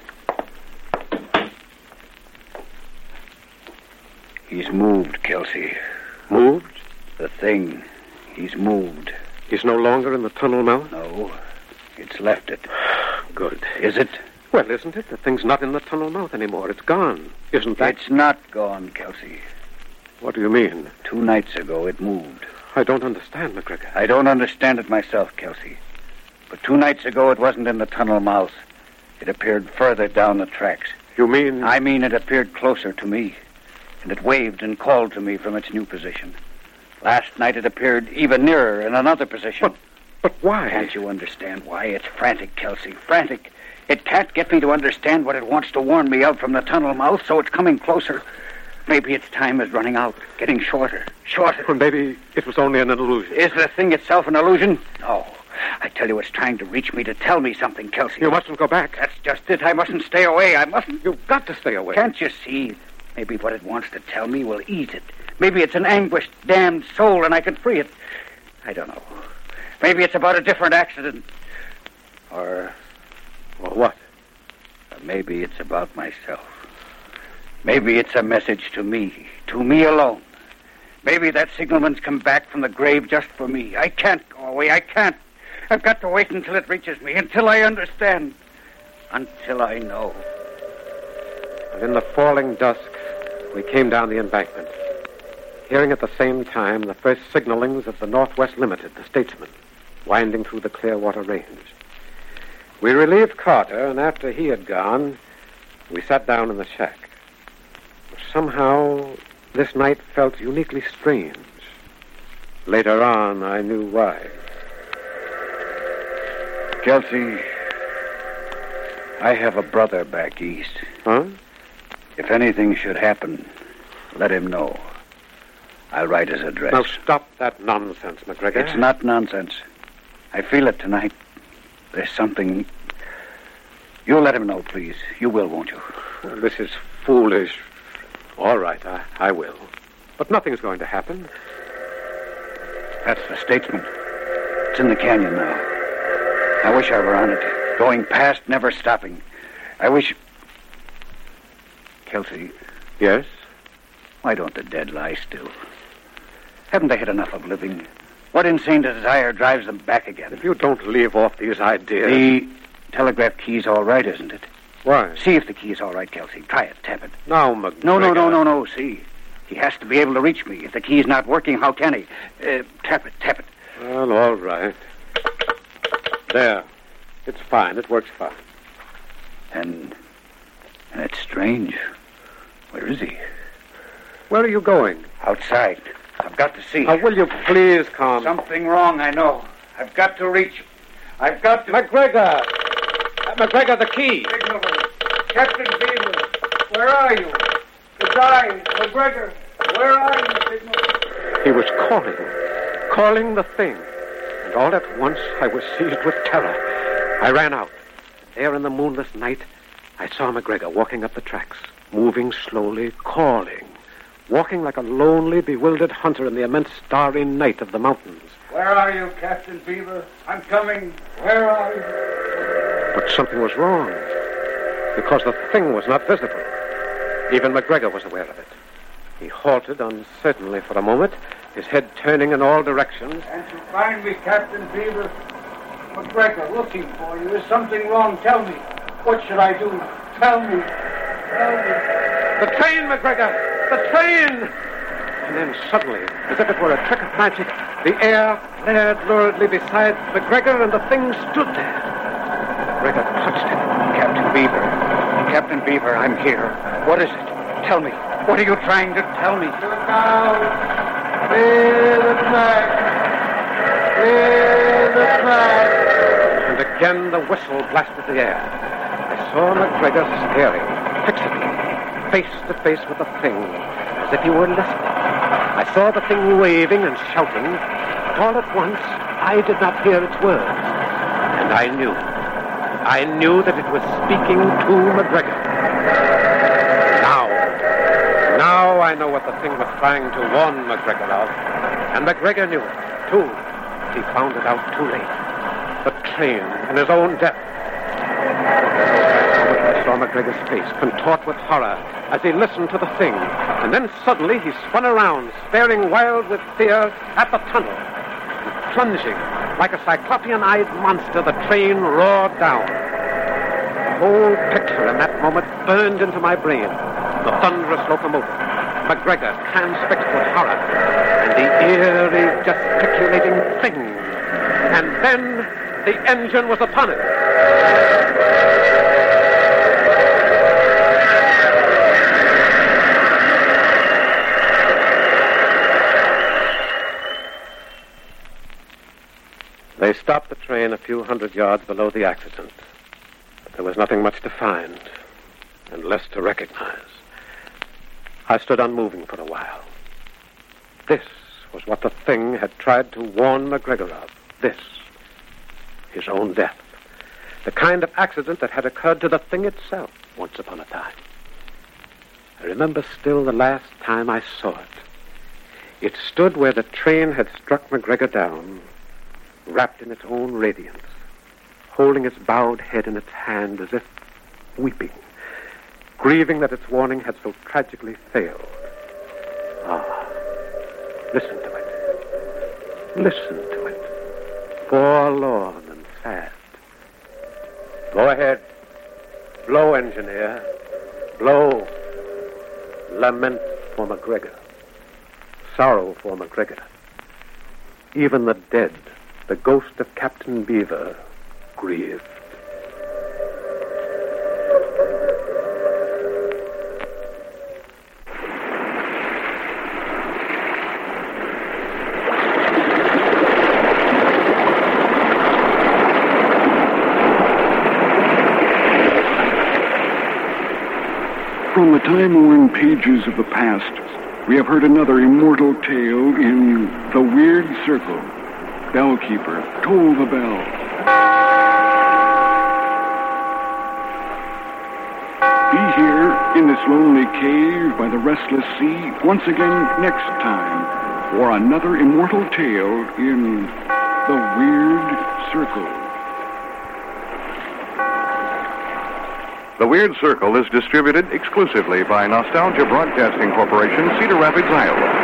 He's moved, Kelsey. Moved? The thing. He's moved. He's no longer in the tunnel mouth? No. It's left it. Good. Is it? Well, isn't it? The thing's not in the tunnel mouth anymore. It's gone. Isn't that? It's not gone, Kelsey. What do you mean? Two nights ago, it moved. I don't understand, McGregor. I don't understand it myself, Kelsey. But two nights ago, it wasn't in the tunnel mouth. It appeared further down the tracks. You mean? I mean it appeared closer to me. And it waved and called to me from its new position. Last night, it appeared even nearer in another position. But, but why? Can't you understand why? It's frantic, Kelsey. Frantic. It can't get me to understand what it wants to warn me of from the tunnel mouth, so it's coming closer. Maybe its time is running out, getting shorter, shorter. Well, maybe it was only an illusion. Is the thing itself an illusion? No. I tell you, it's trying to reach me to tell me something, Kelsey. You mustn't go back. That's just it. I mustn't stay away. I mustn't. You've got to stay away. Can't you see? Maybe what it wants to tell me will ease it. Maybe it's an anguished, damned soul, and I can free it. I don't know. Maybe it's about a different accident. Or... Or what? Or maybe it's about myself. Maybe it's a message to me, to me alone. Maybe that signalman's come back from the grave just for me. I can't go away. I can't. I've got to wait until it reaches me, until I understand, until I know. And in the falling dusk, we came down the embankment, hearing at the same time the first signalings of the Northwest Limited, the Statesman, winding through the Clearwater Range. We relieved Carter, and after he had gone, we sat down in the shack. Somehow, this night felt uniquely strange. Later on, I knew why. Kelsey, I have a brother back east. Huh? If anything should happen, let him know. I'll write his address. Now stop that nonsense, McGregor. It's not nonsense. I feel it tonight. There's something... You'll let him know, please. You will, won't you? Well, this is foolish. All right, I, I will. But nothing's going to happen. That's the Statesman. It's in the canyon now. I wish I were on it. Going past, never stopping. I wish... Kelsey. Yes? Why don't the dead lie still? Haven't they had enough of living? What insane desire drives them back again? If you don't leave off these ideas... The telegraph key's all right, isn't it? Why? See if the key's all right, Kelsey. Try it. Tap it. Now, McGregor... No, no, no, no, no. See. He has to be able to reach me. If the key's not working, how can he? Uh, tap it. Tap it. Well, all right. There. It's fine. It works fine. And... And it's strange. Where is he? Where are you going? Outside. I've got to see. Now, will you please come? Something wrong, I know. I've got to reach. I've got to... McGregor! Uh, McGregor, the key! Signalman. Captain Beaver. Where are you? It's I, McGregor. Where are you, Signalman? He was calling, calling the thing. And all at once, I was seized with terror. I ran out. There in the moonless night, I saw McGregor walking up the tracks, moving slowly, calling, walking like a lonely, bewildered hunter in the immense starry night of the mountains. Where are you, Captain Beaver? I'm coming. Where are you? But something was wrong, because the thing was not visible. Even McGregor was aware of it. He halted uncertainly for a moment, his head turning in all directions. And to find me, Captain Beaver? McGregor, looking for you. Is something wrong? Tell me. What should I do? Tell me. Tell me. The train, McGregor! The train! And then suddenly, as if it were a trick of magic, the air flared luridly beside McGregor, and the thing stood there. McGregor touched it. Captain Beaver. Captain Beaver, I'm here. What is it? Tell me. What are you trying to tell me? Look out! Clear the track! Clear the track! And again the whistle blasted the air. I saw McGregor staring, fixedly, face to face with the thing, as if he were listening. I saw the thing waving and shouting, but all at once I did not hear its words. And I knew, I knew that it was speaking to McGregor. Now, now I know what the thing was trying to warn McGregor of. And McGregor knew it, too. He found it out too late. The train and his own death. I saw McGregor's face contort with horror as he listened to the thing. And then suddenly he spun around, staring wild with fear at the tunnel. And plunging, like a cyclopean-eyed monster, the train roared down. The whole picture in that moment burned into my brain. The thunderous locomotive, McGregor transfixed with horror, and the eerie, gesticulating thing. And then the engine was upon it. They stopped the train a few hundred yards below the accident. But there was nothing much to find, and less to recognize. I stood unmoving for a while. This was what the thing had tried to warn McGregor of. This, his own death. The kind of accident that had occurred to the thing itself once upon a time. I remember still the last time I saw it. It stood where the train had struck McGregor down, wrapped in its own radiance, holding its bowed head in its hand as if weeping, grieving that its warning had so tragically failed. Ah, listen to it. Listen to it. Forlorn and sad. Go ahead. Blow, engineer. Blow. Lament for McGregor. Sorrow for McGregor. Even the dead, the ghost of Captain Beaver, grieved. From the time-worn pages of the past, we have heard another immortal tale in The Weird Circle. Bellkeeper, toll the bell. Be here in this lonely cave by the restless sea once again next time for another immortal tale in The Weird Circle. The Weird Circle is distributed exclusively by Nostalgia Broadcasting Corporation, Cedar Rapids, Iowa.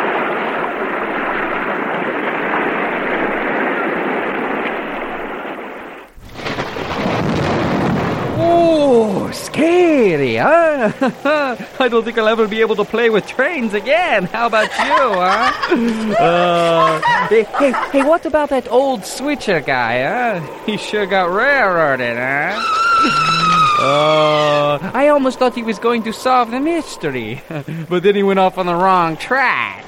Oh, scary, huh? I don't think I'll ever be able to play with trains again. How about you, huh? Uh, hey, hey, hey, what about that old switcher guy, huh? He sure got railroaded, huh? Uh, I almost thought he was going to solve the mystery, but then he went off on the wrong track.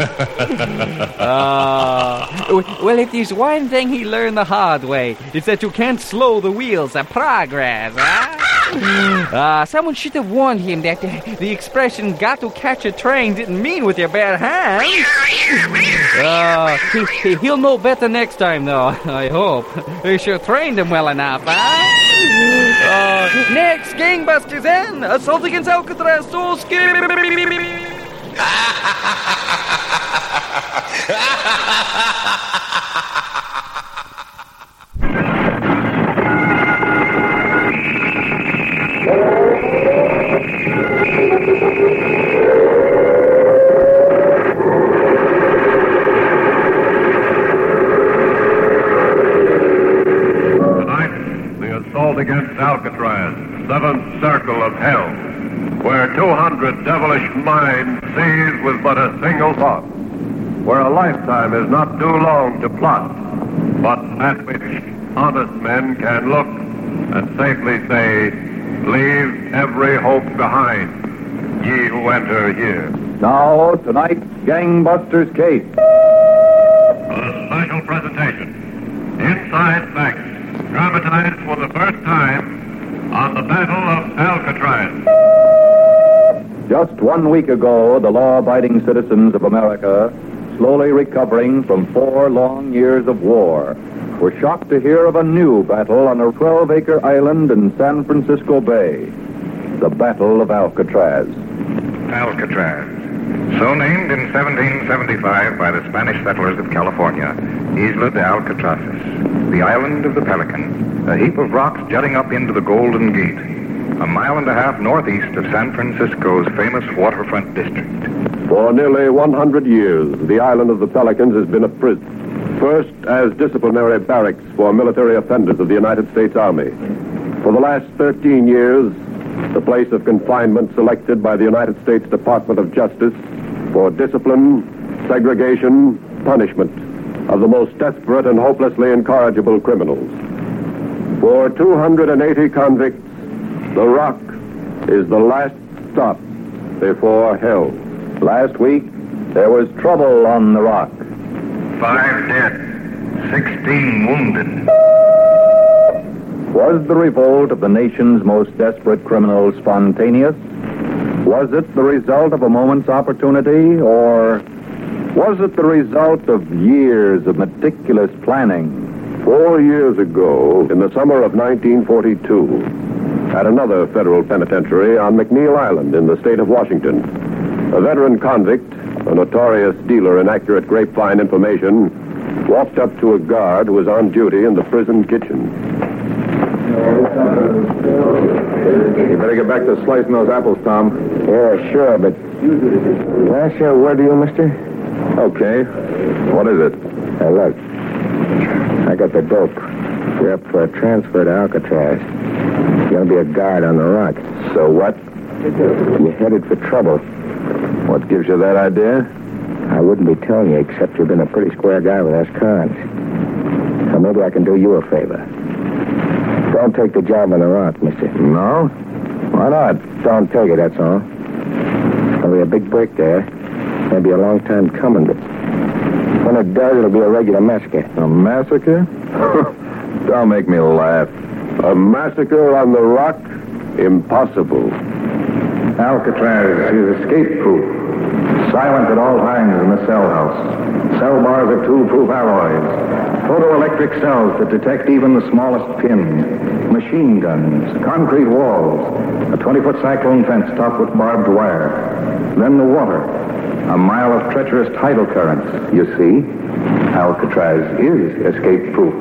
uh, well, if there's one thing he learned the hard way, it's that you can't slow the wheels of progress, huh? Uh, someone should have warned him that the, the expression got to catch a train didn't mean with your bare hands. Uh, he, he, he'll know better next time, though, I hope. We sure trained him well enough, huh? Uh, next, gangbusters in. Assault against Alcatraz, so scary. Against Alcatraz, seventh circle of hell, where two hundred devilish minds seized with but a single thought, where a lifetime is not too long to plot, but at which honest men can look and safely say, leave every hope behind, ye who enter here. Now, tonight's Gangbusters Case. A special presentation, Inside Facts, dramatized for the first time on the Battle of Alcatraz. Just one week ago, the law-abiding citizens of America, slowly recovering from four long years of war, were shocked to hear of a new battle on a twelve-acre island in San Francisco Bay, the Battle of Alcatraz. Alcatraz, so named in seventeen seventy-five by the Spanish settlers of California, Isla de Alcatrazes, the island of the pelican, a heap of rocks jutting up into the Golden Gate, a mile and a half northeast of San Francisco's famous waterfront district. For nearly one hundred years, the island of the Pelicans has been a prison. First, as disciplinary barracks for military offenders of the United States Army. For the last thirteen years, the place of confinement selected by the United States Department of Justice for discipline, segregation, punishment of the most desperate and hopelessly incorrigible criminals. For two hundred eighty convicts, the Rock is the last stop before hell. Last week, there was trouble on the Rock. Five dead, sixteen wounded. Was the revolt of the nation's most desperate criminals spontaneous? Was it the result of a moment's opportunity, or was it the result of years of meticulous planning? Four years ago, in the summer of nineteen forty-two, at another federal penitentiary on McNeil Island in the state of Washington, a veteran convict, a notorious dealer in accurate grapevine information, walked up to a guard who was on duty in the prison kitchen. You better get back to slicing those apples, Tom. Yeah, sure, but... Can I share a word to you, mister? Okay. What is it? Hey, look. I got the dope. You're up for a transfer to Alcatraz. You're going to be a guard on the Rock. So what? You're headed for trouble. What gives you that idea? I wouldn't be telling you, except you've been a pretty square guy with us cons. So maybe I can do you a favor. Don't take the job on the Rock, mister. No? Why not? Don't take it, that's all. There'll be a big break there. Maybe a long time coming, but when it does, it'll be a regular massacre. A massacre? Don't make me laugh. A massacre on the Rock? Impossible. Alcatraz is escape-proof. Silent at all times in the cell house. Cell bars of tool-proof alloys. Photoelectric cells that detect even the smallest pin. Machine guns. Concrete walls. A twenty-foot cyclone fence topped with barbed wire. Then the water. A mile of treacherous tidal currents. You see, Alcatraz is escape-proof.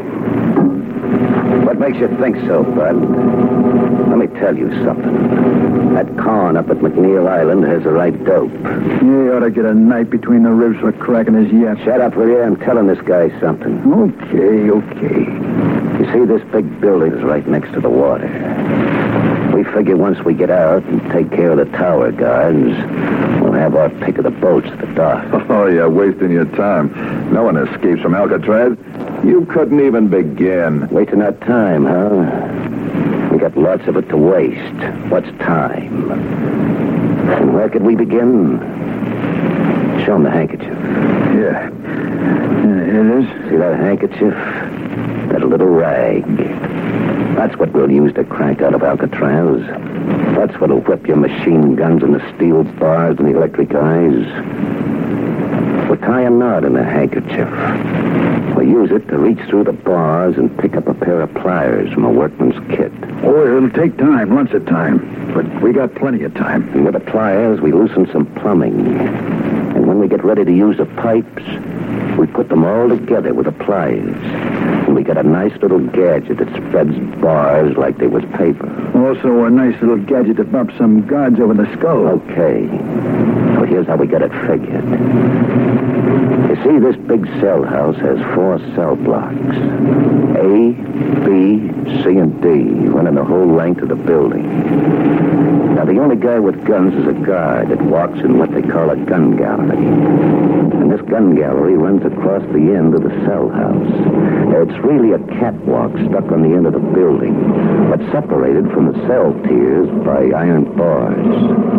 What makes you think so, Bud? Let me tell you something. That con up at McNeil Island has the right dope. You ought to get a knife between the ribs for cracking his yet. Shut up, will you? I'm telling this guy something. Okay, okay. You see, this big building is right next to the water. We figure once we get out and take care of the tower guards, we'll have our pick of the boats at the dock. Oh, you're wasting your time. No one escapes from Alcatraz. You couldn't even begin. Wasting our time, huh? We got lots of it to waste. What's time? And where could we begin? Show him the handkerchief. Yeah. yeah. It is. See that handkerchief? That little rag. That's what we'll use to crank out of Alcatraz. That's what'll whip your machine guns and the steel bars and the electric eyes. We'll tie a knot in a handkerchief. We'll use it to reach through the bars and pick up a pair of pliers from a workman's kit. Oh, it'll take time, lots of time. But we got plenty of time. And with the pliers, we loosen some plumbing. And when we get ready to use the pipes, we put them all together with the pliers. And we get a nice little gadget that spreads bars like they was paper. Also a nice little gadget to bump some guards over the skull. Okay. So here's how we get it figured. You see, this big cell house has four cell blocks. A, B, C, and D, running the whole length of the building. Now, the only guy with guns is a guard that walks in what they call a gun gallery. And this gun gallery runs across the end of the cell house. It's really a catwalk stuck on the end of the building, but separated from the cell tiers by iron bars.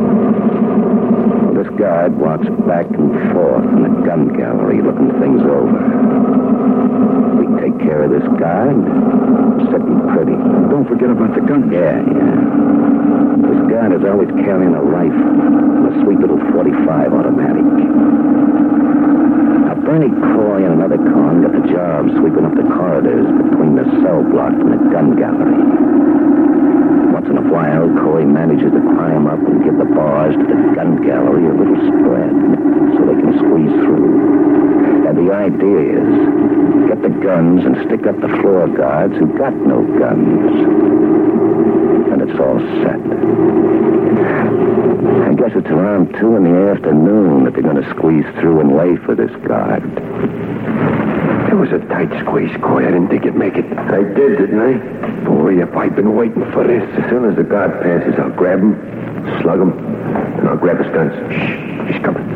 This guard walks back and forth in the gun gallery looking things over. We take care of this guard, sitting pretty. Don't forget about the gun. Yeah, yeah. This guard is always carrying a rifle, a sweet little forty-five automatic. Now, Bernie Coy and another con got the job sweeping up the corridors between the cell block and the gun gallery. Once in a while, Coy manages to climb up and give the bars to the gun gallery a little spread so they can squeeze through. And the idea is get the guns and stick up the floor guards who got no guns. And it's all set. I guess it's around two in the afternoon that they're going to squeeze through and lay for this guard. It was a tight squeeze, Coy. I didn't think you'd make it. I did, didn't I? Boy, if I've been waiting for this. As soon as the guard passes, I'll grab him, slug him, and I'll grab his guns. Shh, he's coming.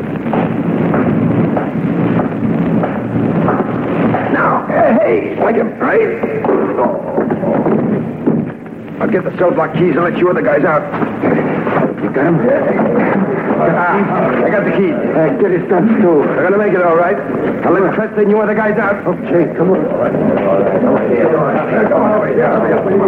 Now, hey, slug him, right? I'll get the cell block keys and let you other guys out. You got him? Uh, I got the keys. Uh, get his guns, too. They're going to make it all right. I'll let Preston and you other guys out. Okay, come on. All right. All right. Come on here. Come on over here.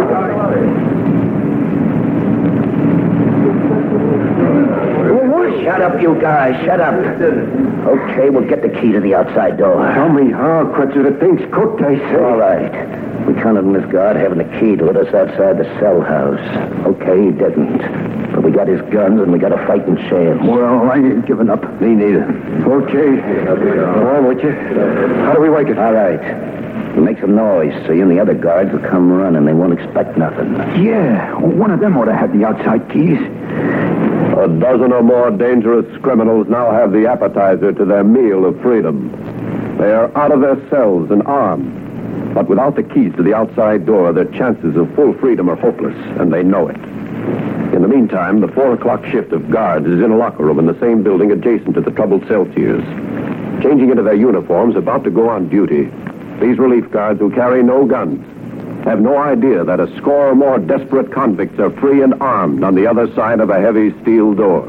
Shut up, you guys. Shut up. Okay, we'll get the key to the outside door. Tell me how, Crutcher. The thing's cooked, I say. All right. We counted on this guard having the key to let us outside the cell house. Okay, he didn't. But we got his guns and we got a fighting chance. Well, I ain't giving up. Me neither. Okay. Come on with you. How do we wake it? All right. You make some noise so you and the other guards will come running. They won't expect nothing. Yeah. One of them ought to have the outside keys. A dozen or more dangerous criminals now have the appetizer to their meal of freedom. They are out of their cells and armed. But without the keys to the outside door, their chances of full freedom are hopeless, and they know it. In the meantime, the four o'clock shift of guards is in a locker room in the same building adjacent to the troubled cell tiers. Changing into their uniforms, about to go on duty, these relief guards who carry no guns have no idea that a score or more desperate convicts are free and armed on the other side of a heavy steel door.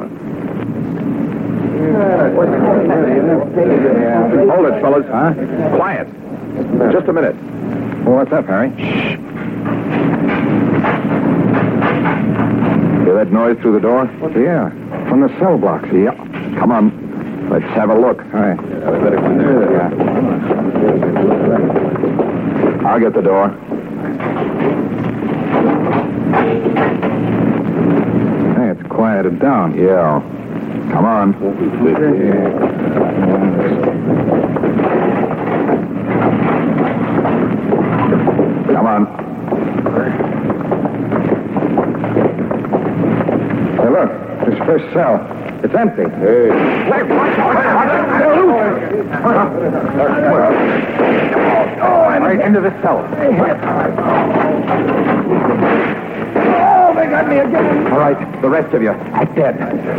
Hold it, fellas. Huh? Quiet. Just a minute. Well, what's up, Harry? Shh. Hear that noise through the door? What? Yeah, from the cell blocks. Yeah. Come on. Let's have a look. All right. Yeah. I'll get the door. Hey, it's quieted down. Yeah. Come on. Come on. Hey, look. This first cell. It's empty. Hey. Wait, what? Oh, I'm right into the cell. Oh, they got me again. All right, the rest of you, act dead.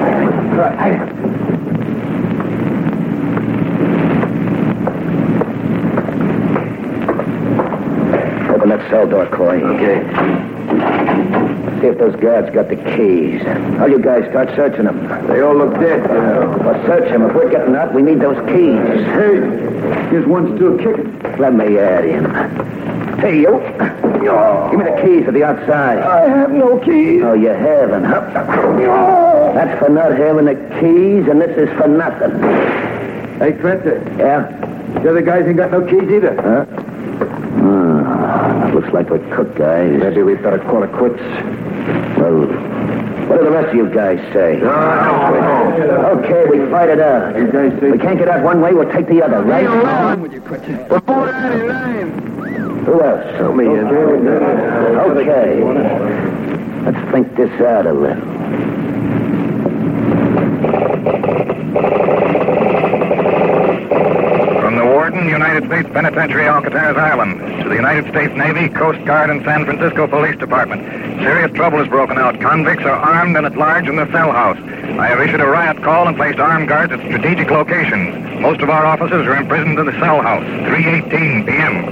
Open that cell door, Coy. Okay. See if those guards got the keys. All you guys start searching them. They all look dead. Yeah. Well, search them. If we're getting out, we need those keys. Hey, here's one still kicking. Let me at him. Hey, you. Give me the keys to the outside. I have no keys. Oh, you haven't, huh? That's for not having the keys, and this is for nothing. Hey, Kretzer. Yeah? The other guys ain't got no keys either. Huh? Hmm. Looks like we're cooked, guys. Maybe we'd better call it quits. Well, what do the rest of you guys say? No, no. Okay, we fight it out. You guys say... We can't get out one way, we'll take the other, right? Hey, along with you, Kretzer. Before that in line. Who else? Show me in. Okay. Let's think this out a little. From the Warden, United States Penitentiary, Alcatraz Island, to the United States Navy, Coast Guard, and San Francisco Police Department. Serious trouble has broken out. Convicts are armed and at large in the cell house. I have issued a riot call and placed armed guards at strategic locations. Most of our officers are imprisoned in the cell house. three eighteen p.m.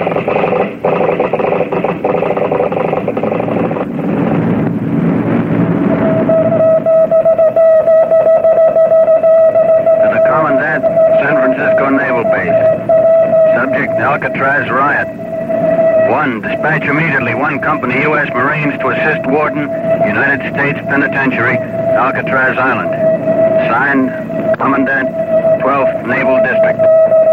Commandant, San Francisco Naval Base. Subject, Alcatraz riot. One, dispatch immediately one company U S Marines to assist Warden, United States Penitentiary, Alcatraz Island. Signed, Commandant, twelfth Naval District.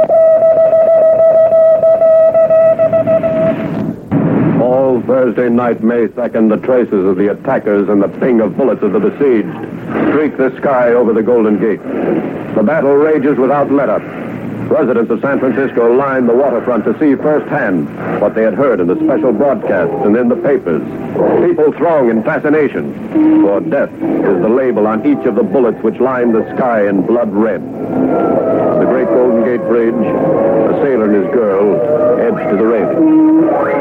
All Thursday night, May second, the traces of the attackers and the ping of bullets of the besieged streak the sky over the Golden Gate. The battle rages without let-up. Residents of San Francisco lined the waterfront to see firsthand what they had heard in the special broadcasts and in the papers. People throng in fascination, for death is the label on each of the bullets which lined the sky in blood red. The great Golden Gate Bridge, a sailor and his girl edged to the railing.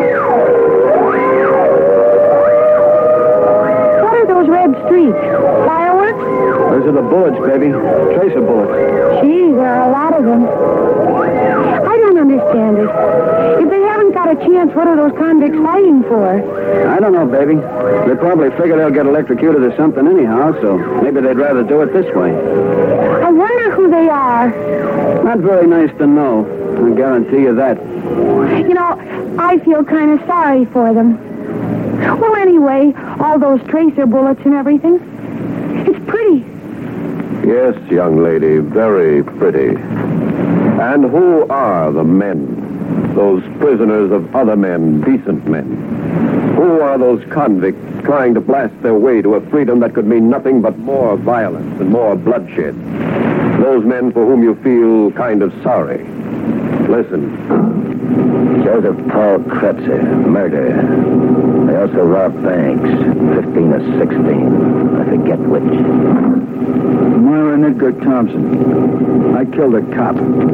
What are those red streaks? Fireworks? Those are the bullets, baby. Tracer bullets. Gee, there are a lot of them. I don't understand it. If they haven't got a chance, what are those convicts fighting for? I don't know, baby. They probably figure they'll get electrocuted or something anyhow, so maybe they'd rather do it this way. I wonder who they are. Not very nice to know. I guarantee you that. You know, I feel kind of sorry for them. Well, anyway, all those tracer bullets and everything. It's pretty. Yes, young lady, very pretty. And who are the men? Those prisoners of other men, decent men? Who are those convicts trying to blast their way to a freedom that could mean nothing but more violence and more bloodshed? Those men for whom you feel kind of sorry. Listen. Joseph Paul Kretzer, murder. They also robbed banks, fifteen or sixteen. I forget which. Myra and Edgar Thompson. I killed a cop.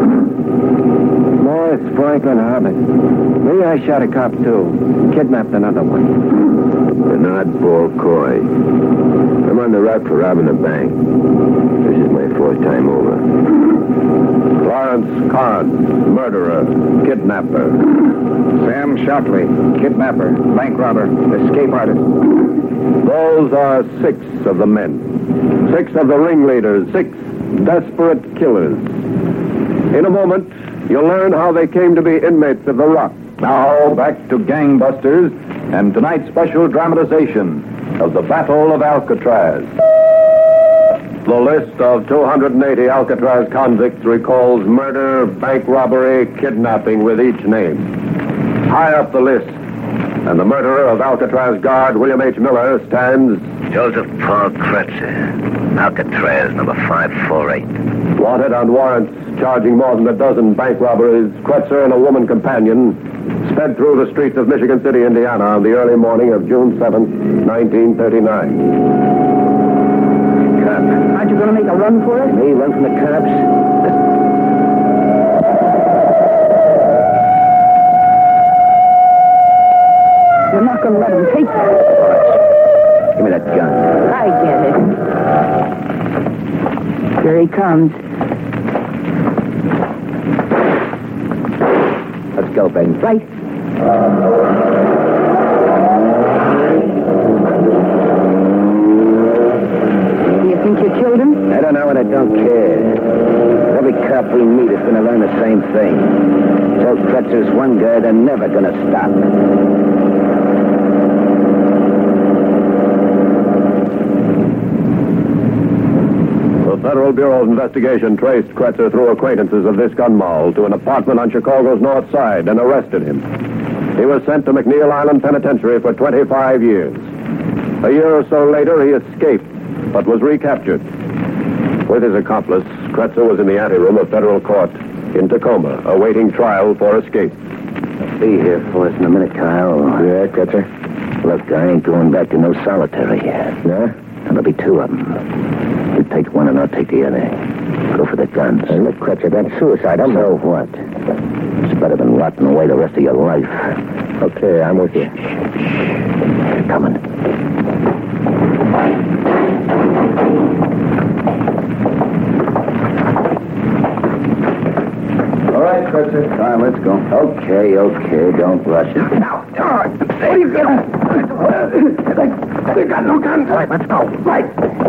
Morris Franklin Harvey. Me, I shot a cop, too. Kidnapped another one. Bernard Ball Coy. I'm on the route for robbing a bank. This is my fourth time over. Lawrence Carnes, murderer, kidnapper. Sam Shockley, kidnapper, bank robber, escape artist. Those are six of the men. Six of the ringleaders. Six desperate killers. In a moment, you'll learn how they came to be inmates of the Rock. Now, back to Gangbusters and tonight's special dramatization of the Battle of Alcatraz. The list of two hundred eighty Alcatraz convicts recalls murder, bank robbery, kidnapping with each name. High up the list, and the murderer of Alcatraz guard William H. Miller stands... Joseph Paul Kretzer, Alcatraz, number five forty-eight. Wanted on warrants charging more than a dozen bank robberies, Kretzer and a woman companion sped through the streets of Michigan City, Indiana on the early morning of June seventh, nineteen thirty-nine. Aren't you going to make a run for it? Me, run from the cops? You're not going to let him take it. Give me that gun. I get it. Here he comes. Let's go, Ben. Right. Do you think you killed him? I don't know and I don't care. Every cop we meet is going to learn the same thing. Tell Kretzer's one guy they're never going to stop. Federal Bureau of Investigation traced Kretzer through acquaintances of this gun moll to an apartment on Chicago's north side and arrested him. He was sent to McNeil Island Penitentiary for twenty-five years. A year or so later, he escaped, but was recaptured. With his accomplice, Kretzer was in the anteroom of federal court in Tacoma, awaiting trial for escape. I'll be here for us in a minute, Kyle. Yeah, Kretzer? Look, I ain't going back to no solitary. No? There'll be two of them. You take one and I'll take the other. Go for the guns. Hey, look, Kretzer, that's suicide. I'm so what? It's better than rotting away the rest of your life. Okay, I'm with you. They're coming. All right, Kretzer. All right, let's go. Okay, okay, don't rush. Now, all right. What are you doing? They, they got no guns. All right, let's go. Right.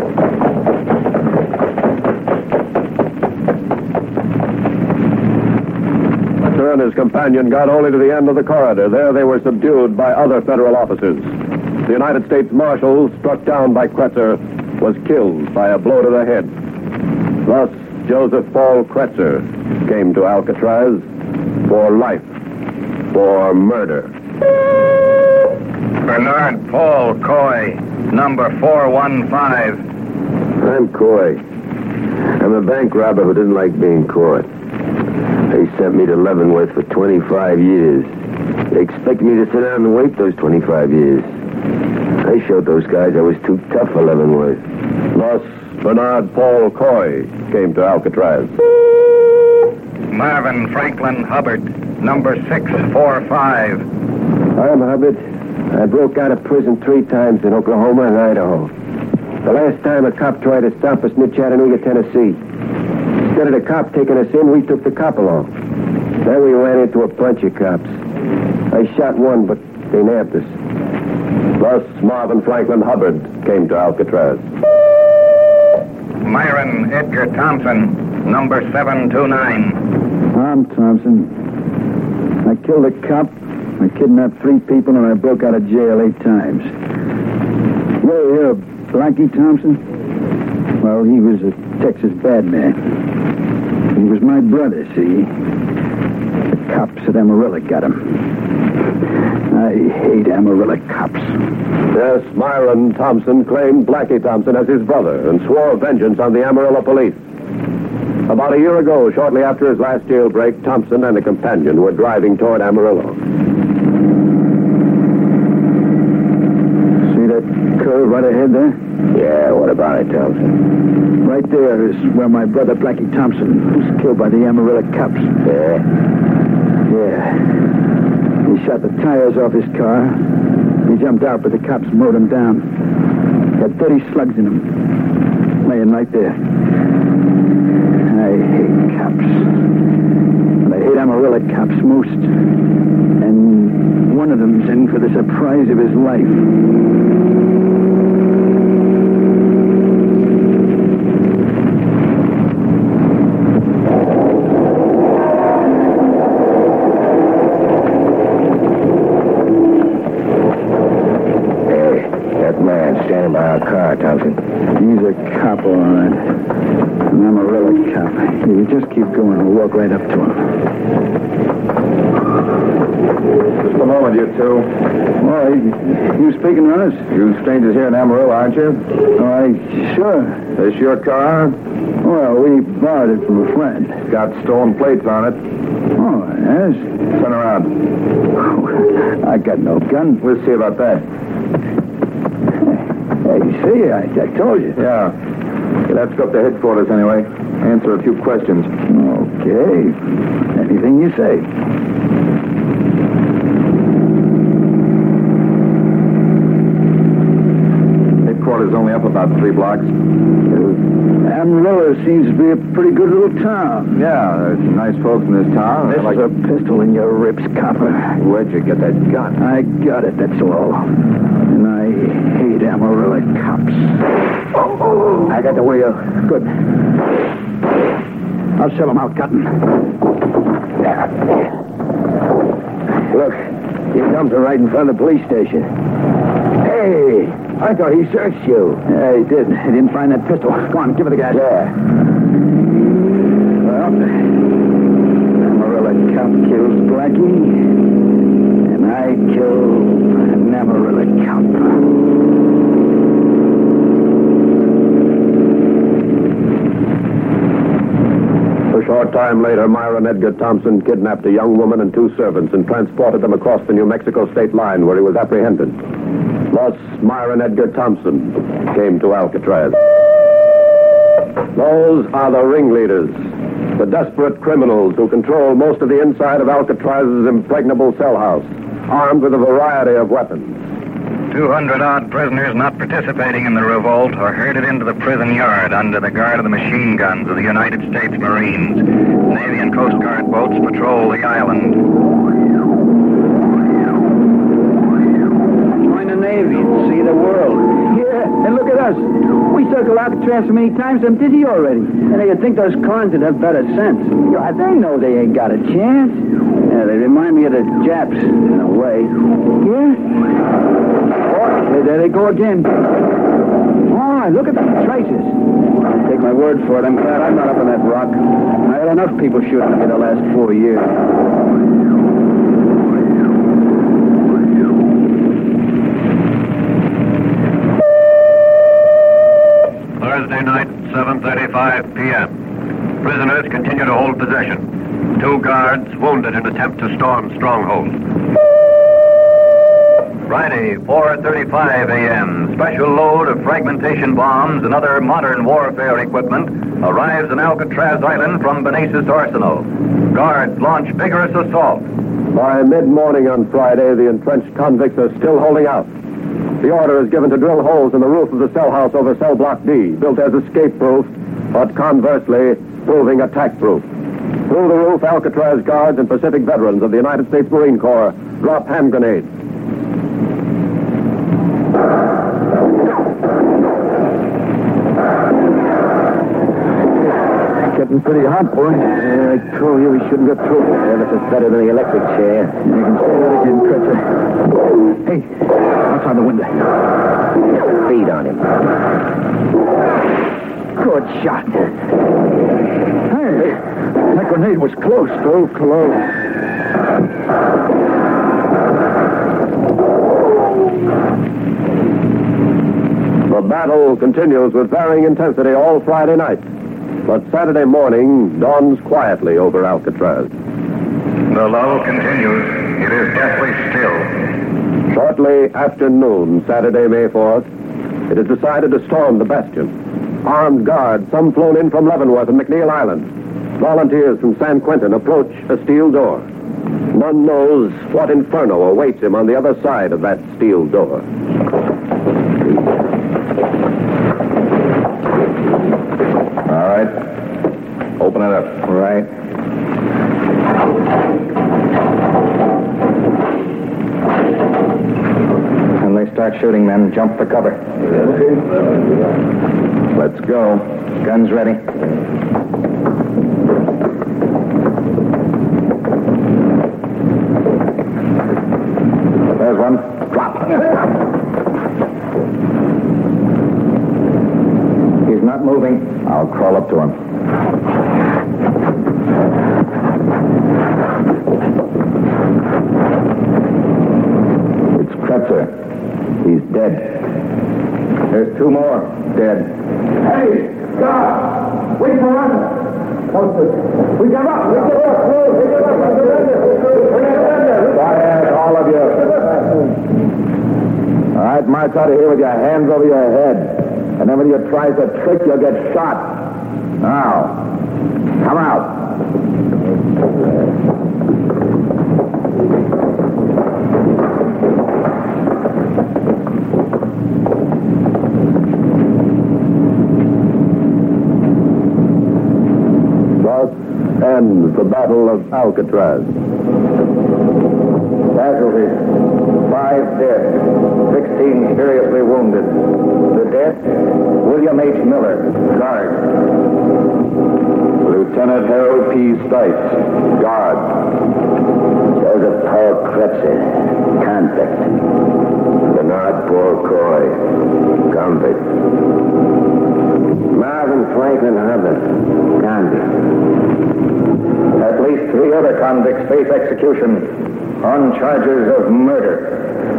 Kretzer and his companion got only to the end of the corridor. There they were subdued by other federal officers. The United States Marshal, struck down by Kretzer, was killed by a blow to the head. Thus, Joseph Paul Kretzer came to Alcatraz for life, for murder. Bernard Paul Coy, number four one five. I'm Coy. I'm a bank robber who didn't like being caught. They sent me to Leavenworth for twenty-five years. They expected me to sit down and wait those twenty-five years. I showed those guys I was too tough for Leavenworth. Thus, Bernard Paul Coy came to Alcatraz. Marvin Franklin Hubbard, number six four five. I'm Hubbard. I broke out of prison three times in Oklahoma and Idaho. The last time a cop tried to stop us near Chattanooga, Tennessee. Instead of the cop taking us in, we took the cop along. Then we ran into a bunch of cops. I shot one, but they nabbed us. Thus, Marvin Franklin Hubbard came to Alcatraz. Myron Edgar Thompson, number seven two nine. I'm Thompson. I killed a cop, I kidnapped three people, and I broke out of jail eight times. Well, you're Blackie Thompson? Well, he was a Texas bad man. He was my brother, see? The cops at Amarillo got him. I hate Amarillo cops. Yes, Myron Thompson claimed Blackie Thompson as his brother and swore vengeance on the Amarillo police. About a year ago, shortly after his last jailbreak, Thompson and a companion were driving toward Amarillo. See that curve right ahead there? Yeah, what about it, Thompson? Right there is where my brother Blackie Thompson was killed by the Amarillo cops. Yeah? Yeah. He shot the tires off his car. He jumped out, but the cops mowed him down. He had thirty slugs in him. Laying right there. I hate cops. But I hate Amarillo cops most. And one of them's in for the surprise of his life. Standing by our car, Thompson. He's a cop, all right. An Amarillo cop. You just keep going. We'll walk right up to him. Just a moment, you two. Well, you speaking to us? You strangers here in Amarillo, aren't you? All right, sure. This your car? Well, we borrowed it from a friend. It's got stolen plates on it. Oh, yes? Turn around. I got no gun. We'll see about that. Hey, you see, I, I told you. Yeah. You'll have to go up to headquarters anyway. Answer a few questions. Okay. Anything you say. Headquarters only up about three blocks. Amarillo seems to be a pretty good little town. Yeah, there's some nice folks in this town. There's like... a pistol in your ribs, copper. Where'd you get that gun? I got it, that's all. And I hate Amarillo cops. Oh, oh, I got the wheel. Good. I'll sell them out, Cotton. Look, here comes her right in front of the police station. Hey! I thought he searched you. Yeah, he did. He didn't find that pistol. Go on, give it a gas. Yeah. Well, Amarillo Cop kills Blackie, and I kill Amarillo Cop. A short time later, Myron Edgar Thompson kidnapped a young woman and two servants and transported them across the New Mexico state line where he was apprehended. Thus, Myron Edgar Thompson came to Alcatraz. Those are the ringleaders, the desperate criminals who control most of the inside of Alcatraz's impregnable cell house, armed with a variety of weapons. two hundred odd prisoners not participating in the revolt are herded into the prison yard under the guard of the machine guns of the United States Marines. Navy and Coast Guard boats patrol the island. Join the Navy and see the world. Yeah, and look at us. We circle Alcatraz so many times, I'm dizzy already. And you'd think those cons would have better sense. Yeah, they know they ain't got a chance. Yeah, they remind me of the Japs, in a way. Yeah? Oh, there they go again. Oh, look at the traces. Take my word for it, I'm glad I'm not up on that rock. I had enough people shooting me the last four years. Thursday night, seven thirty-five p.m. Prisoners continue to hold possession. Two guards wounded in attempt to storm stronghold. Friday, four thirty-five a.m. Special load of fragmentation bombs and other modern warfare equipment arrives in Alcatraz Island from Benaces Arsenal. Guards launch vigorous assault. By mid-morning on Friday, the entrenched convicts are still holding out. The order is given to drill holes in the roof of the cell house over cell block D, built as escape-proof, but conversely, proving attack-proof. Through the roof, Alcatraz guards and Pacific veterans of the United States Marine Corps drop hand grenades. Getting pretty hot, boy. Yeah, I told you we shouldn't go through. Yeah, this is better than the electric chair. You can say that again, Crutcher. Hey, outside the window. Feed on him. Good shot. Hey, that grenade was close. So close. The battle continues with varying intensity all Friday night. But Saturday morning dawns quietly over Alcatraz. The lull continues. It is deathly still. Shortly after noon, Saturday, May fourth, it is decided to storm the bastion. Armed guards, some flown in from Leavenworth and McNeil Island. Volunteers from San Quentin approach a steel door. None knows what inferno awaits him on the other side of that steel door. All right. Open it up. Right. When they start shooting, men, jump for cover. Let's go. Guns ready. There's one. Drop. He's not moving. I'll crawl up to him. It's Kretzer. He's dead. There's two more dead. Hey, stop! Wait for us! We give up! We give up! We give up! Quiet, all of you. All right, march out of here with your hands over your head. And then when you try a trick, you'll get shot. Now, come out. Thus ends the Battle of Alcatraz. Casualties. Five dead. Sixteen seriously wounded. The death, William H. Miller, guard. Lieutenant Harold P. Stites, guard. Joseph Paul Kretzer, convict. Bernard Paul Coy, convict. Marvin Franklin Hubbard, convict. At least three other convicts face execution on charges of murder.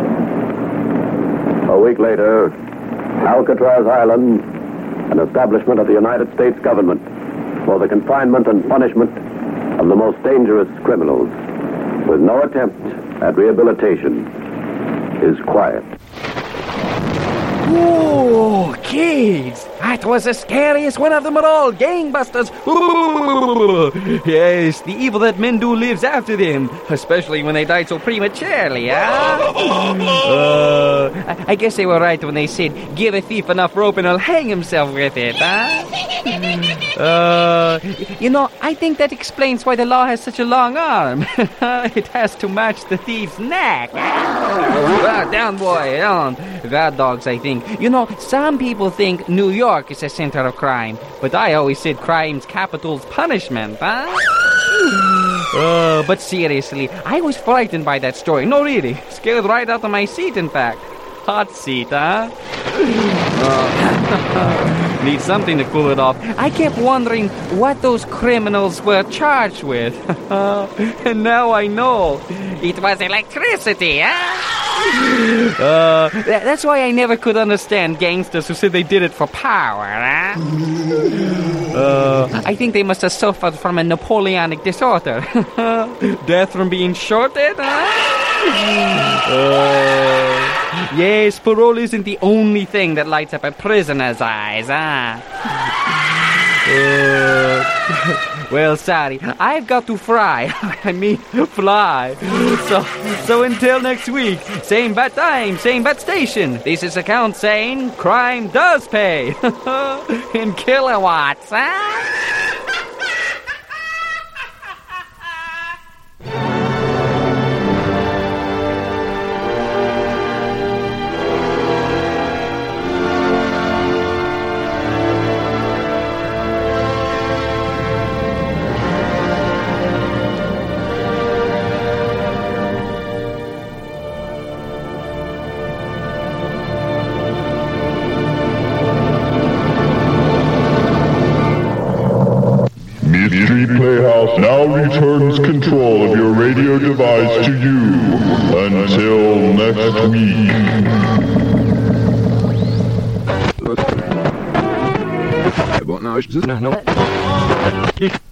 A week later, Alcatraz Island, an establishment of the United States government for the confinement and punishment of the most dangerous criminals, with no attempt at rehabilitation, is quiet. Ooh, kids! That was the scariest one of them all, gangbusters! Ooh. Yes, the evil that men do lives after them, especially when they died so prematurely, huh? Uh, I, I guess they were right when they said, give a thief enough rope and he'll hang himself with it, huh? Uh, you know, I think that explains why the law has such a long arm. It has to match the thief's neck. Ah, down, boy, down. Guard dogs, I think. You know, some people think New York is a center of crime, but I always said crime's capital's punishment, huh? Uh, but seriously, I was frightened by that story. No, really. Scared right out of my seat, in fact. Hot seat, huh? Uh, need something to cool it off. I kept wondering what those criminals were charged with. And now I know. It was electricity, huh? Uh, that's why I never could understand gangsters who said they did it for power, huh? Uh, I think they must have suffered from a Napoleonic disorder. Death from being shorted, huh? Uh, yes, parole isn't the only thing that lights up a prisoner's eyes, huh? Uh, well, sorry, I've got to fry. I mean, fly. So, so until next week, same bat time, same bat station. This is account saying crime does pay in kilowatts, huh? Mystery Playhouse now returns control of your radio device to you. Until next week. What now? No, no.